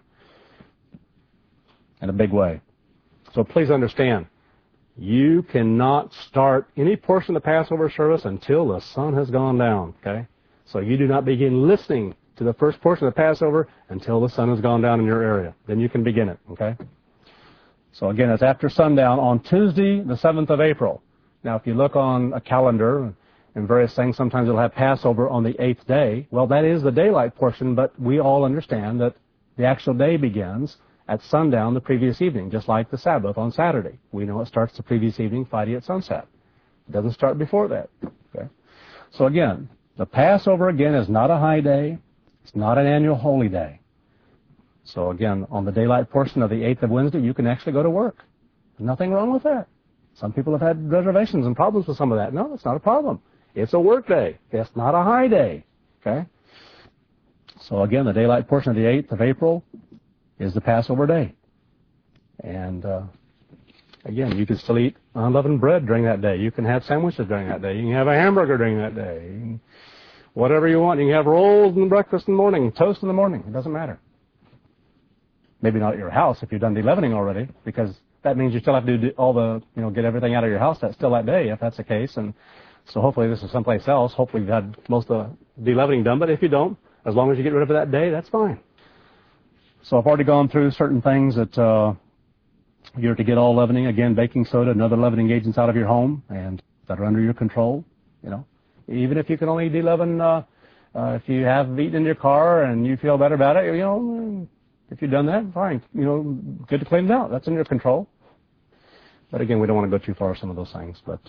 in a big way. So please understand, you cannot start any portion of the Passover service until the sun has gone down, okay? So you do not begin listening to the first portion of the Passover until the sun has gone down in your area. Then you can begin it, okay? So again, it's after sundown on Tuesday, the seventh of April. Now, if you look on a calendar and various things, sometimes it'll have Passover on the eighth day. Well, that is the daylight portion, but we all understand that the actual day begins at sundown the previous evening, just like the Sabbath on Saturday. We know it starts the previous evening, Friday at sunset. It doesn't start before that. Okay. So again, the Passover, again, is not a high day. It's not an annual holy day. So again, on the daylight portion of the eighth of Wednesday, you can actually go to work. There's nothing wrong with that. Some people have had reservations and problems with some of that. No, it's not a problem. It's a work day. It's not a high day. Okay? So again, the daylight portion of the eighth of April is the Passover day. And uh, again, you can still eat unleavened bread during that day. You can have sandwiches during that day. You can have a hamburger during that day. You can, whatever you want. You can have rolls in breakfast in the morning, toast in the morning. It doesn't matter. Maybe not at your house if you've done de-leavening already, because that means you still have to do all the, you know, get everything out of your house that's still that day, if that's the case. And so hopefully this is someplace else. Hopefully you've had most of the de-leavening done. But if you don't, as long as you get rid of it that day, that's fine. So I've already gone through certain things that uh, you're to get all leavening. Again, baking soda and other leavening agents out of your home and that are under your control. You know, even if you can only de-leaven, uh, uh, if you have eaten in your car and you feel better about it, you know, if you've done that, fine. You know, good to clean it out. That's in your control. But again, we don't want to go too far with some of those things. But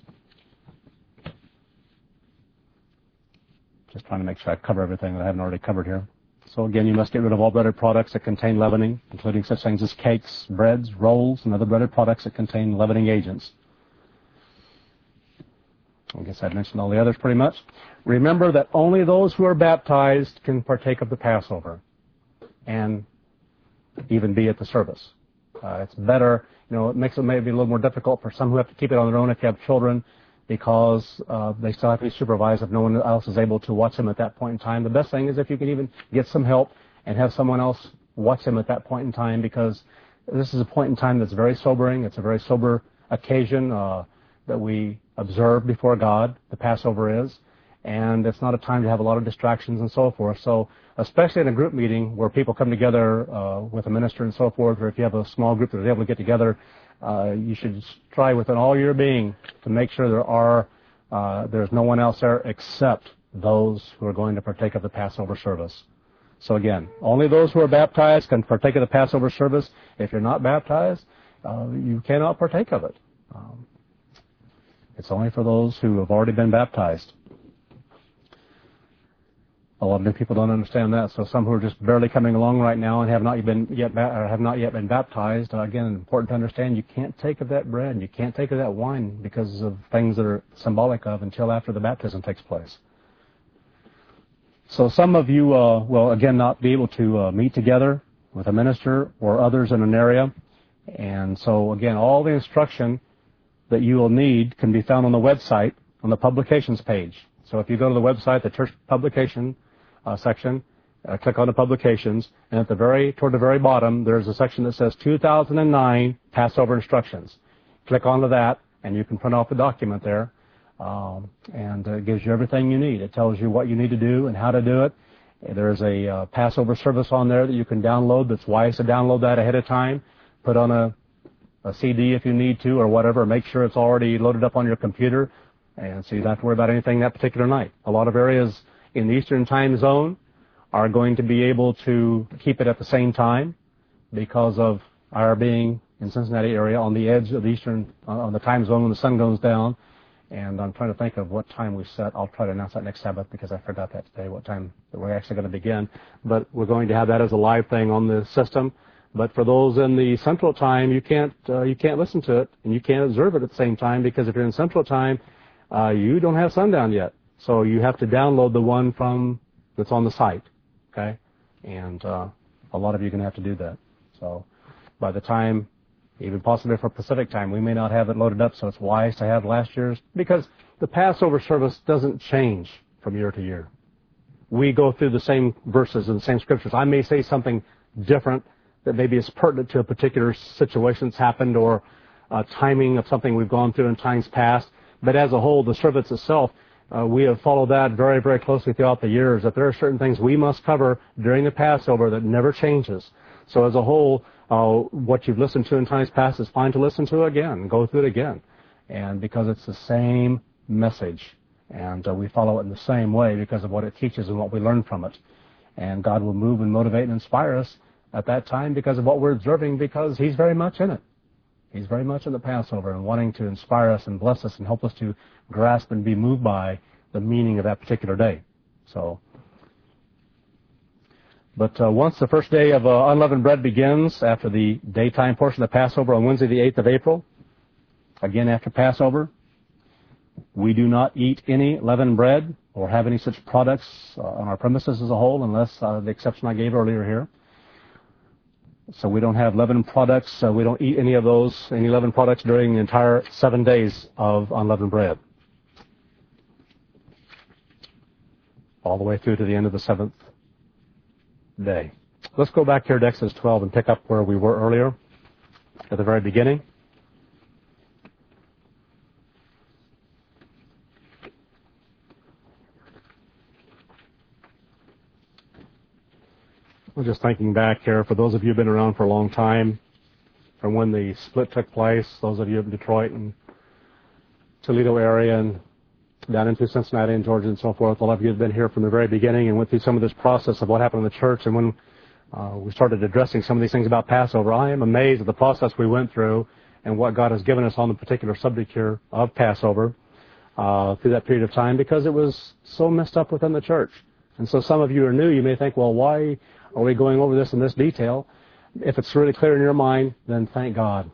just trying to make sure I cover everything that I haven't already covered here. So again, you must get rid of all breaded products that contain leavening, including such things as cakes, breads, rolls, and other breaded products that contain leavening agents. I guess I've mentioned all the others pretty much. Remember that only those who are baptized can partake of the Passover and even be at the service. Uh, it's better, you know, it makes it maybe a little more difficult for some who have to keep it on their own if you have children, because uh, they still have to be supervised if no one else is able to watch them at that point in time. The best thing is if you can even get some help and have someone else watch them at that point in time, because this is a point in time that's very sobering. It's a very sober occasion uh, that we observe before God, the Passover is, and it's not a time to have a lot of distractions and so forth. So especially in a group meeting where people come together uh, with a minister and so forth, or if you have a small group that is able to get together, Uh, you should try within all your being to make sure there are uh, there's no one else there except those who are going to partake of the Passover service. So again, only those who are baptized can partake of the Passover service. If you're not baptized, uh, you cannot partake of it. Um, it's only for those who have already been baptized. A lot of new people don't understand that. So some who are just barely coming along right now and have not been yet or have not yet been baptized. Uh, again, important to understand: you can't take of that bread and you can't take of that wine because of things that are symbolic of until after the baptism takes place. So some of you uh, will again not be able to uh, meet together with a minister or others in an area, and so again, all the instruction that you will need can be found on the website on the publications page. So if you go to the website, the church publication Uh, section, uh, click on the publications, and at the very, toward the very bottom, there's a section that says two thousand nine Passover Instructions. Click onto that, and you can print off the document there, um, and uh, it gives you everything you need. It tells you what you need to do and how to do it. There's a uh, Passover service on there that you can download. That's wise to download that ahead of time. Put on a, a C D if you need to, or whatever. Make sure it's already loaded up on your computer, and so you don't have to worry about anything that particular night. A lot of areas in the Eastern time zone are going to be able to keep it at the same time because of our being in Cincinnati area on the edge of the Eastern, uh, on the time zone when the sun goes down. And I'm trying to think of what time we set. I'll try to announce that next Sabbath because I forgot that today, what time that we're actually going to begin. But we're going to have that as a live thing on the system. But for those in the Central time, you can't, uh, you can't listen to it and you can't observe it at the same time, because if you're in Central time, uh, you don't have sundown yet. So you have to download the one from that's on the site, okay? And uh, a lot of you are going to have to do that. So by the time, even possibly for Pacific time, we may not have it loaded up, so it's wise to have last year's, because the Passover service doesn't change from year to year. We go through the same verses and the same scriptures. I may say something different that maybe is pertinent to a particular situation that's happened, or uh, timing of something we've gone through in times past, but as a whole, the service itself, Uh, we have followed that very, very closely throughout the years, that there are certain things we must cover during the Passover that never changes. So as a whole, uh, what you've listened to in times past is fine to listen to again, go through it again. And because it's the same message, and uh, we follow it in the same way because of what it teaches and what we learn from it. And God will move and motivate and inspire us at that time because of what we're observing, because He's very much in it. He's very much in the Passover and wanting to inspire us and bless us and help us to grasp and be moved by the meaning of that particular day. So, but uh, once the first day of uh, unleavened bread begins, after the daytime portion of the Passover on Wednesday the eighth of April, again after Passover, we do not eat any leavened bread or have any such products uh, on our premises as a whole, unless uh, the exception I gave earlier here. So we don't have leavened products. Uh, we don't eat any of those, any leavened products during the entire seven days of unleavened bread, all the way through to the end of the seventh day let's go back here to Exodus twelve and pick up where we were earlier, at the very beginning. We're just thinking back here, for those of you who've been around for a long time, from when the split took place, those of you in Detroit and Toledo area and down into Cincinnati and Georgia and so forth, a lot of you have been here from the very beginning and went through some of this process of what happened in the church. And when uh, we started addressing some of these things about Passover, I am amazed at the process we went through and what God has given us on the particular subject here of Passover uh, through that period of time, because it was so messed up within the church. And so some of you are new. You may think, well, why are we going over this in this detail? If it's really clear in your mind, then thank God.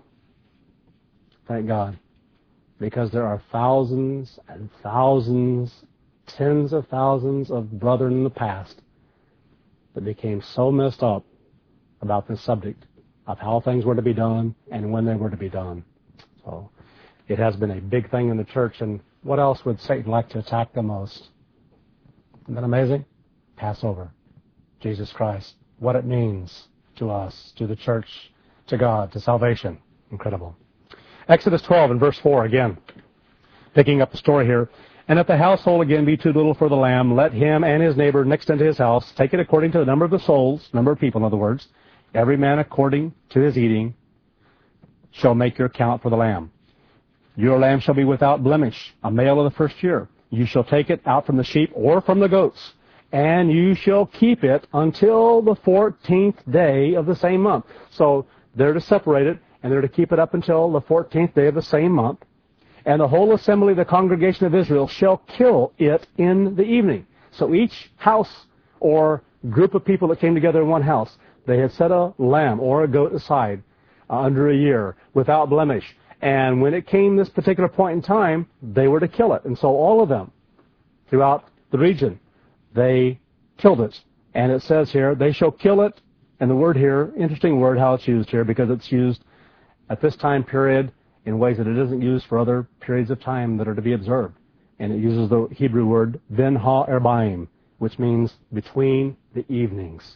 Thank God. Because there are thousands and thousands, tens of thousands of brethren in the past that became so messed up about this subject of how things were to be done and when they were to be done. So it has been a big thing in the church. And what else would Satan like to attack the most? Isn't that amazing? Passover. Jesus Christ. What it means to us, to the church, to God, to salvation. Incredible. Exodus twelve and verse four again. Picking up the story here. And if the household again be too little for the lamb, let him and his neighbor next unto his house take it according to the number of the souls, number of people in other words, every man according to his eating shall make your count for the lamb. Your lamb shall be without blemish, a male of the first year. You shall take it out from the sheep or from the goats, and you shall keep it until the fourteenth day of the same month. So they're to separate it, and they're to keep it up until the fourteenth day of the same month. And the whole assembly of the congregation of Israel shall kill it in the evening. So each house or group of people that came together in one house, they had set a lamb or a goat aside uh, under a year without blemish. And when it came this particular point in time, they were to kill it. And so all of them throughout the region, they killed it. And it says here, they shall kill it. And the word here, interesting word how it's used here, because it's used at this time period in ways that it isn't used for other periods of time that are to be observed. And it uses the Hebrew word ben ha-erbaim, which means between the evenings.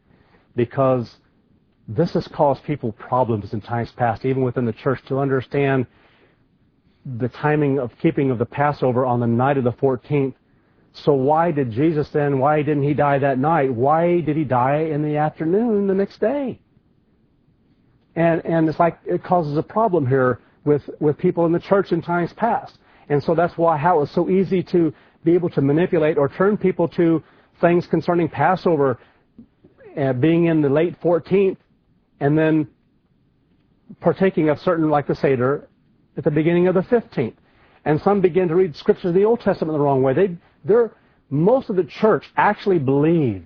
Because this has caused people problems in times past, even within the church, to understand the timing of keeping of the Passover on the night of the fourteenth. So why did Jesus then, why didn't he die that night? Why did he die in the afternoon the next day? And and it's like it causes a problem here with, with people in the church in times past. And so that's why how it's so easy to be able to manipulate or turn people to things concerning Passover uh, being in the late fourteenth and then partaking of certain, like the Seder, at the beginning of the fifteenth. And some begin to read scriptures of the Old Testament the wrong way. They, they're, most of the church actually believed.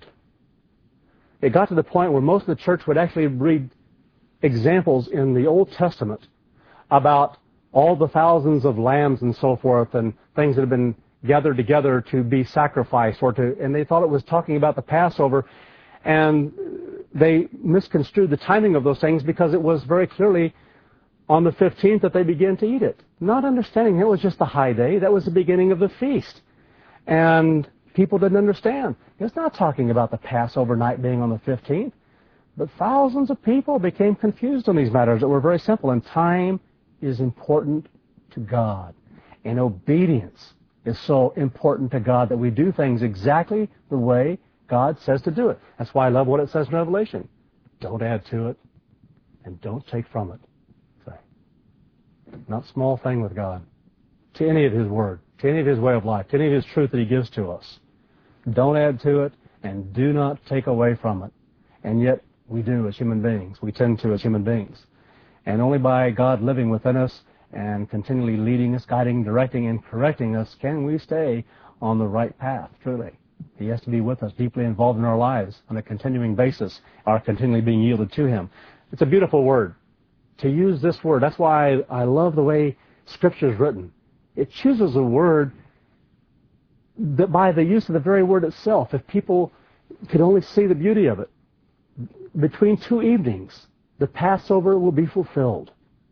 It got to the point where most of the church would actually read examples in the Old Testament about all the thousands of lambs and so forth and things that have been gathered together to be sacrificed, or to, and they thought it was talking about the Passover, and they misconstrued the timing of those things because it was very clearly on the fifteenth that they began to eat it, not understanding it was just the high day. That was the beginning of the feast, and people didn't understand. It's not talking about the Passover night being on the fifteenth. But thousands of people became confused on these matters that were very simple. And time is important to God. And obedience is so important to God that we do things exactly the way God says to do it. That's why I love what it says in Revelation. Don't add to it and don't take from it. Say, not a small thing with God. To any of His Word, to any of His way of life, to any of His truth that He gives to us. Don't add to it and do not take away from it. And yet, we do as human beings. We tend to as human beings. And only by God living within us and continually leading us, guiding, directing, and correcting us can we stay on the right path, truly. He has to be with us, deeply involved in our lives on a continuing basis, are continually being yielded to Him. It's a beautiful word. To use this word, that's why I love the way Scripture is written. It chooses a word that by the use of the very word itself, if people could only see the beauty of it, between two evenings, the Passover will be fulfilled.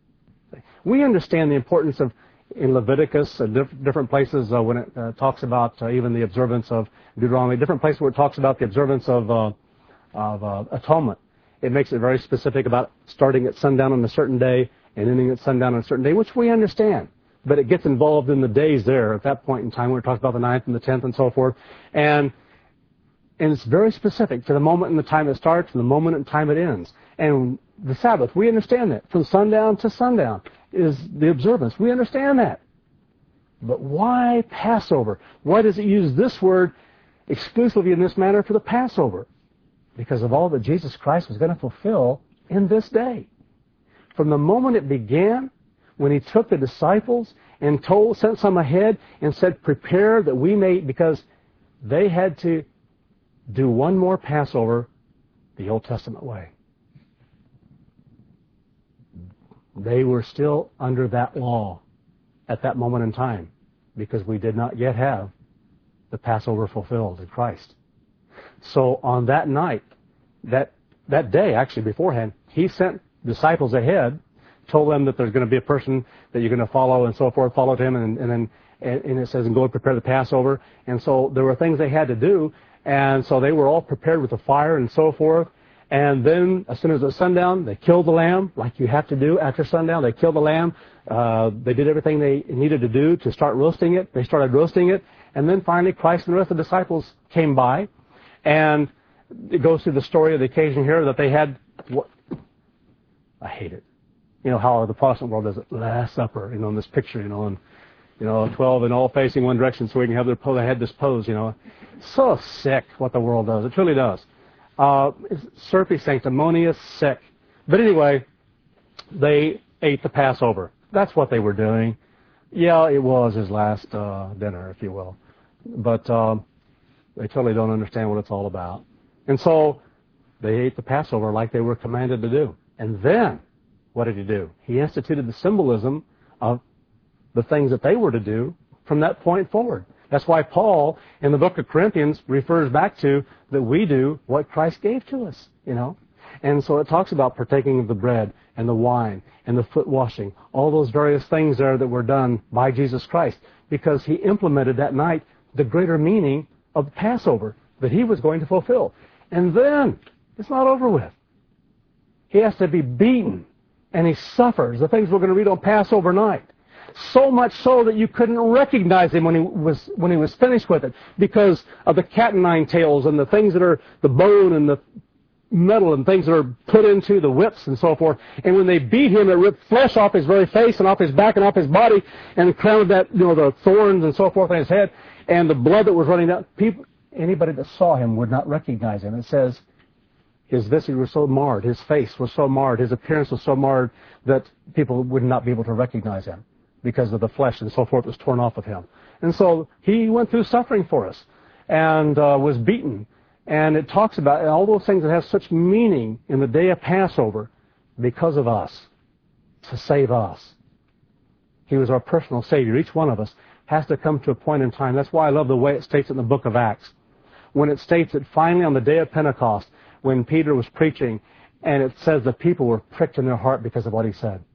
We understand the importance of, in Leviticus, uh, diff- different places uh, when it uh, talks about uh, even the observance of Deuteronomy, different places where it talks about the observance of uh, of uh, atonement. It makes it very specific about starting at sundown on a certain day and ending at sundown on a certain day, which we understand. But it gets involved in the days there at that point in time. We're talking about the ninth and the tenth and so forth. And and it's very specific to the moment and the time it starts and the moment and time it ends. And the Sabbath, we understand that. From sundown to sundown is the observance. We understand that. But why Passover? Why does it use this word exclusively in this manner for the Passover? Because of all that Jesus Christ was going to fulfill in this day. From the moment it began, when he took the disciples and told, sent some ahead and said, prepare that we may, because they had to do one more Passover the Old Testament way. They were still under that law at that moment in time because we did not yet have the Passover fulfilled in Christ. So on that night, that that day actually beforehand, he sent disciples ahead, told them that there's going to be a person that you're going to follow and so forth, followed him, and, and then and, and it says, and go and prepare the Passover. And so there were things they had to do, and so they were all prepared with the fire and so forth. And then as soon as it was sundown, they killed the lamb, like you have to do after sundown. They killed the lamb. Uh, they did everything they needed to do to start roasting it. They started roasting it. And then finally Christ and the rest of the disciples came by. And it goes through the story of the occasion here that they had, what, I hate it. You know how the Protestant world does it, Last Supper, you know, in this picture, you know, and, you know, twelve and all facing one direction so we can have their pose, they had this pose, you know. So sick what the world does. It truly does. Uh, it's syrupy, sanctimonious, sick. But anyway, they ate the Passover. That's what they were doing. Yeah, it was his last uh, dinner, if you will. But um, they totally don't understand what it's all about. And so they ate the Passover like they were commanded to do. And then, what did he do? He instituted the symbolism of the things that they were to do from that point forward. That's why Paul, in the book of Corinthians, refers back to that we do what Christ gave to us, you know. And so it talks about partaking of the bread and the wine and the foot washing, all those various things there that were done by Jesus Christ, because he implemented that night the greater meaning of the Passover that he was going to fulfill. And then, it's not over with. He has to be beaten, and he suffers, the things we're going to read on Passover night. So much so that you couldn't recognize him when he was when he was finished with it, because of the cat and nine tails and the things that are the bone and the metal and things that are put into the whips and so forth. And when they beat him, it ripped flesh off his very face and off his back and off his body, and crowned that, you know, the thorns and so forth on his head, and the blood that was running down. People, anybody that saw him would not recognize him. It says his visage was so marred, his face was so marred, his appearance was so marred that people would not be able to recognize him, because of the flesh and so forth was torn off of him. And so he went through suffering for us and uh, was beaten. And it talks about all those things that have such meaning in the day of Passover because of us, to save us. He was our personal Savior. Each one of us has to come to a point in time. That's why I love the way it states in the book of Acts. When it states that finally on the day of Pentecost, when Peter was preaching, and it says the people were pricked in their heart because of what he said.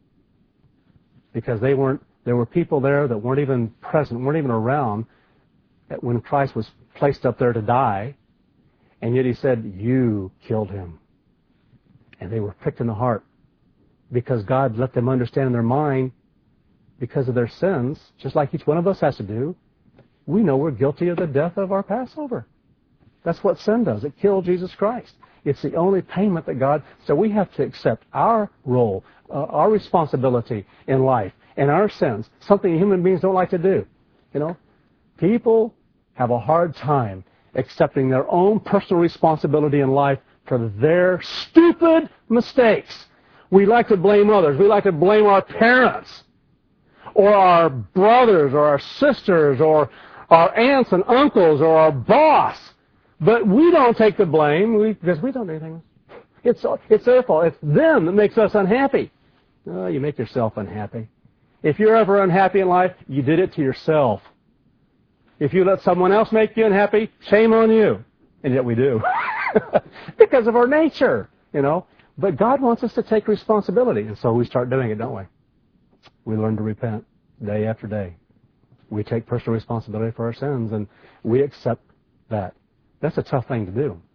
Because they weren't, there were people there that weren't even present, weren't even around when Christ was placed up there to die, and yet he said, you killed him. And they were pricked in the heart because God let them understand in their mind, because of their sins, just like each one of us has to do, we know we're guilty of the death of our Passover. That's what sin does. It killed Jesus Christ. It's the only payment that God... So we have to accept our role, uh, our responsibility in life, and our sins, something human beings don't like to do. You know, people have a hard time accepting their own personal responsibility in life for their stupid mistakes. We like to blame others. We like to blame our parents, or our brothers, or our sisters, or our aunts and uncles, or our boss. But we don't take the blame we, because we don't do anything. It's, it's their fault. It's them that makes us unhappy. Oh, you make yourself unhappy. If you're ever unhappy in life, you did it to yourself. If you let someone else make you unhappy, shame on you. And yet we do. Because of our nature, you know. But God wants us to take responsibility. And so we start doing it, don't we? We learn to repent day after day. We take personal responsibility for our sins, and we accept that. That's a tough thing to do.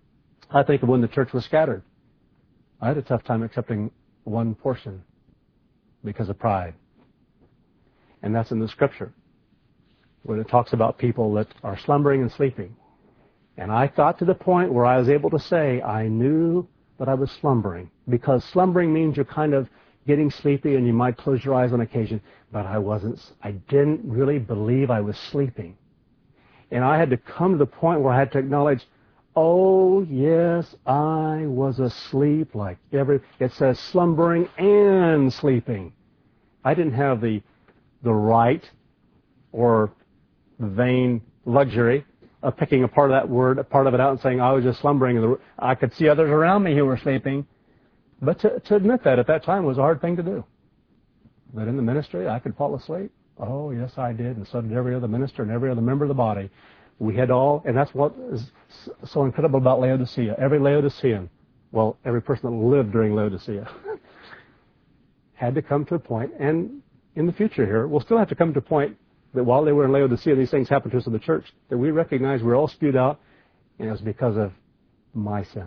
I think of when the church was scattered. I had a tough time accepting one portion because of pride. And that's in the Scripture, when it talks about people that are slumbering and sleeping. And I got to the point where I was able to say I knew that I was slumbering, because slumbering means you're kind of getting sleepy and you might close your eyes on occasion, but I wasn't. I didn't really believe I was sleeping. And I had to come to the point where I had to acknowledge, oh, yes, I was asleep like every... It says slumbering and sleeping. I didn't have the the right or the vain luxury of picking a part of that word, a part of it out and saying I was just slumbering. And I could see others around me who were sleeping. But to, to admit that at that time was a hard thing to do. But in the ministry, I could fall asleep. Oh, yes, I did. And so did every other minister and every other member of the body. We had all, and that's what is so incredible about Laodicea. Every Laodicean, well, every person that lived during Laodicea, had to come to a point, and in the future here, we'll still have to come to a point that while they were in Laodicea, these things happened to us in the church, that we recognize we're all spewed out, and it was because of my sin.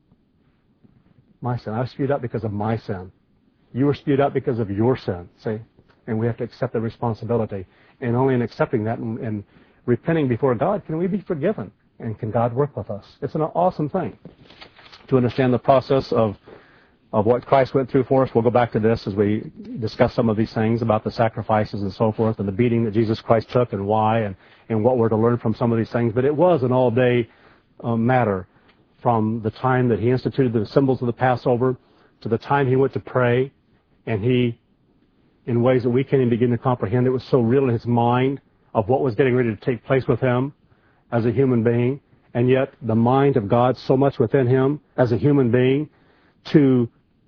My sin. I was spewed out because of my sin. You were spewed out because of your sin, see? And we have to accept the responsibility. And only in accepting that and, and repenting before God can we be forgiven, and can God work with us. It's an awesome thing to understand the process of of what Christ went through for us. We'll go back to this as we discuss some of these things about the sacrifices and so forth, and the beating that Jesus Christ took and why, and, and what we're to learn from some of these things. But it was an all-day uh, matter from the time that he instituted the symbols of the Passover to the time he went to pray, and he, in ways that we can't even begin to comprehend, it was so real in his mind of what was getting ready to take place with him as a human being, and yet the mind of God so much within him as a human being to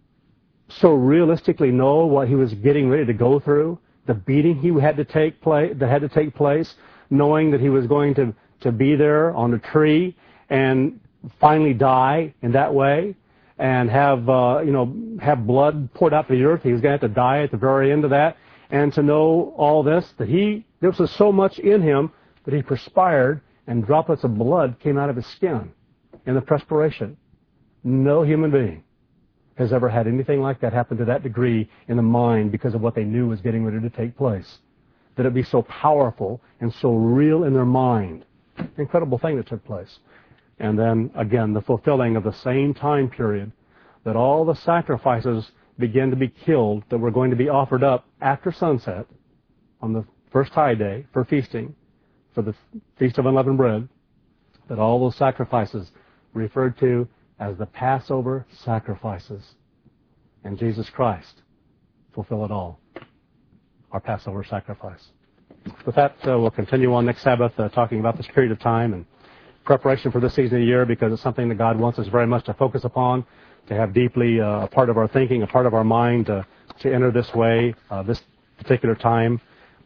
so realistically know what he was getting ready to go through, the beating he had to take place, that had to take place, knowing that he was going to, to be there on a tree and finally die in that way, and have uh, you know have blood poured out to the earth. He was going to have to die at the very end of that, and to know all this, that he there was so much in him that he perspired and droplets of blood came out of his skin in the perspiration. No human being has ever had anything like that happen to that degree in the mind because of what they knew was getting ready to take place. That it be so powerful and so real in their mind. Incredible thing that took place. And then, again, the fulfilling of the same time period that all the sacrifices began to be killed that were going to be offered up after sunset on the first high day for feasting, for the Feast of Unleavened Bread, that all those sacrifices referred to as the Passover sacrifices. And Jesus Christ fulfill it all. Our Passover sacrifice. With that, uh, we'll continue on next Sabbath uh, talking about this period of time and preparation for this season of the year, because it's something that God wants us very much to focus upon, to have deeply uh, a part of our thinking, a part of our mind, uh, to enter this way, uh, this particular time,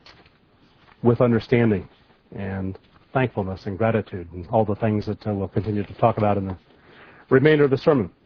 with understanding and thankfulness and gratitude and all the things that uh, we'll continue to talk about in the remainder of the sermon.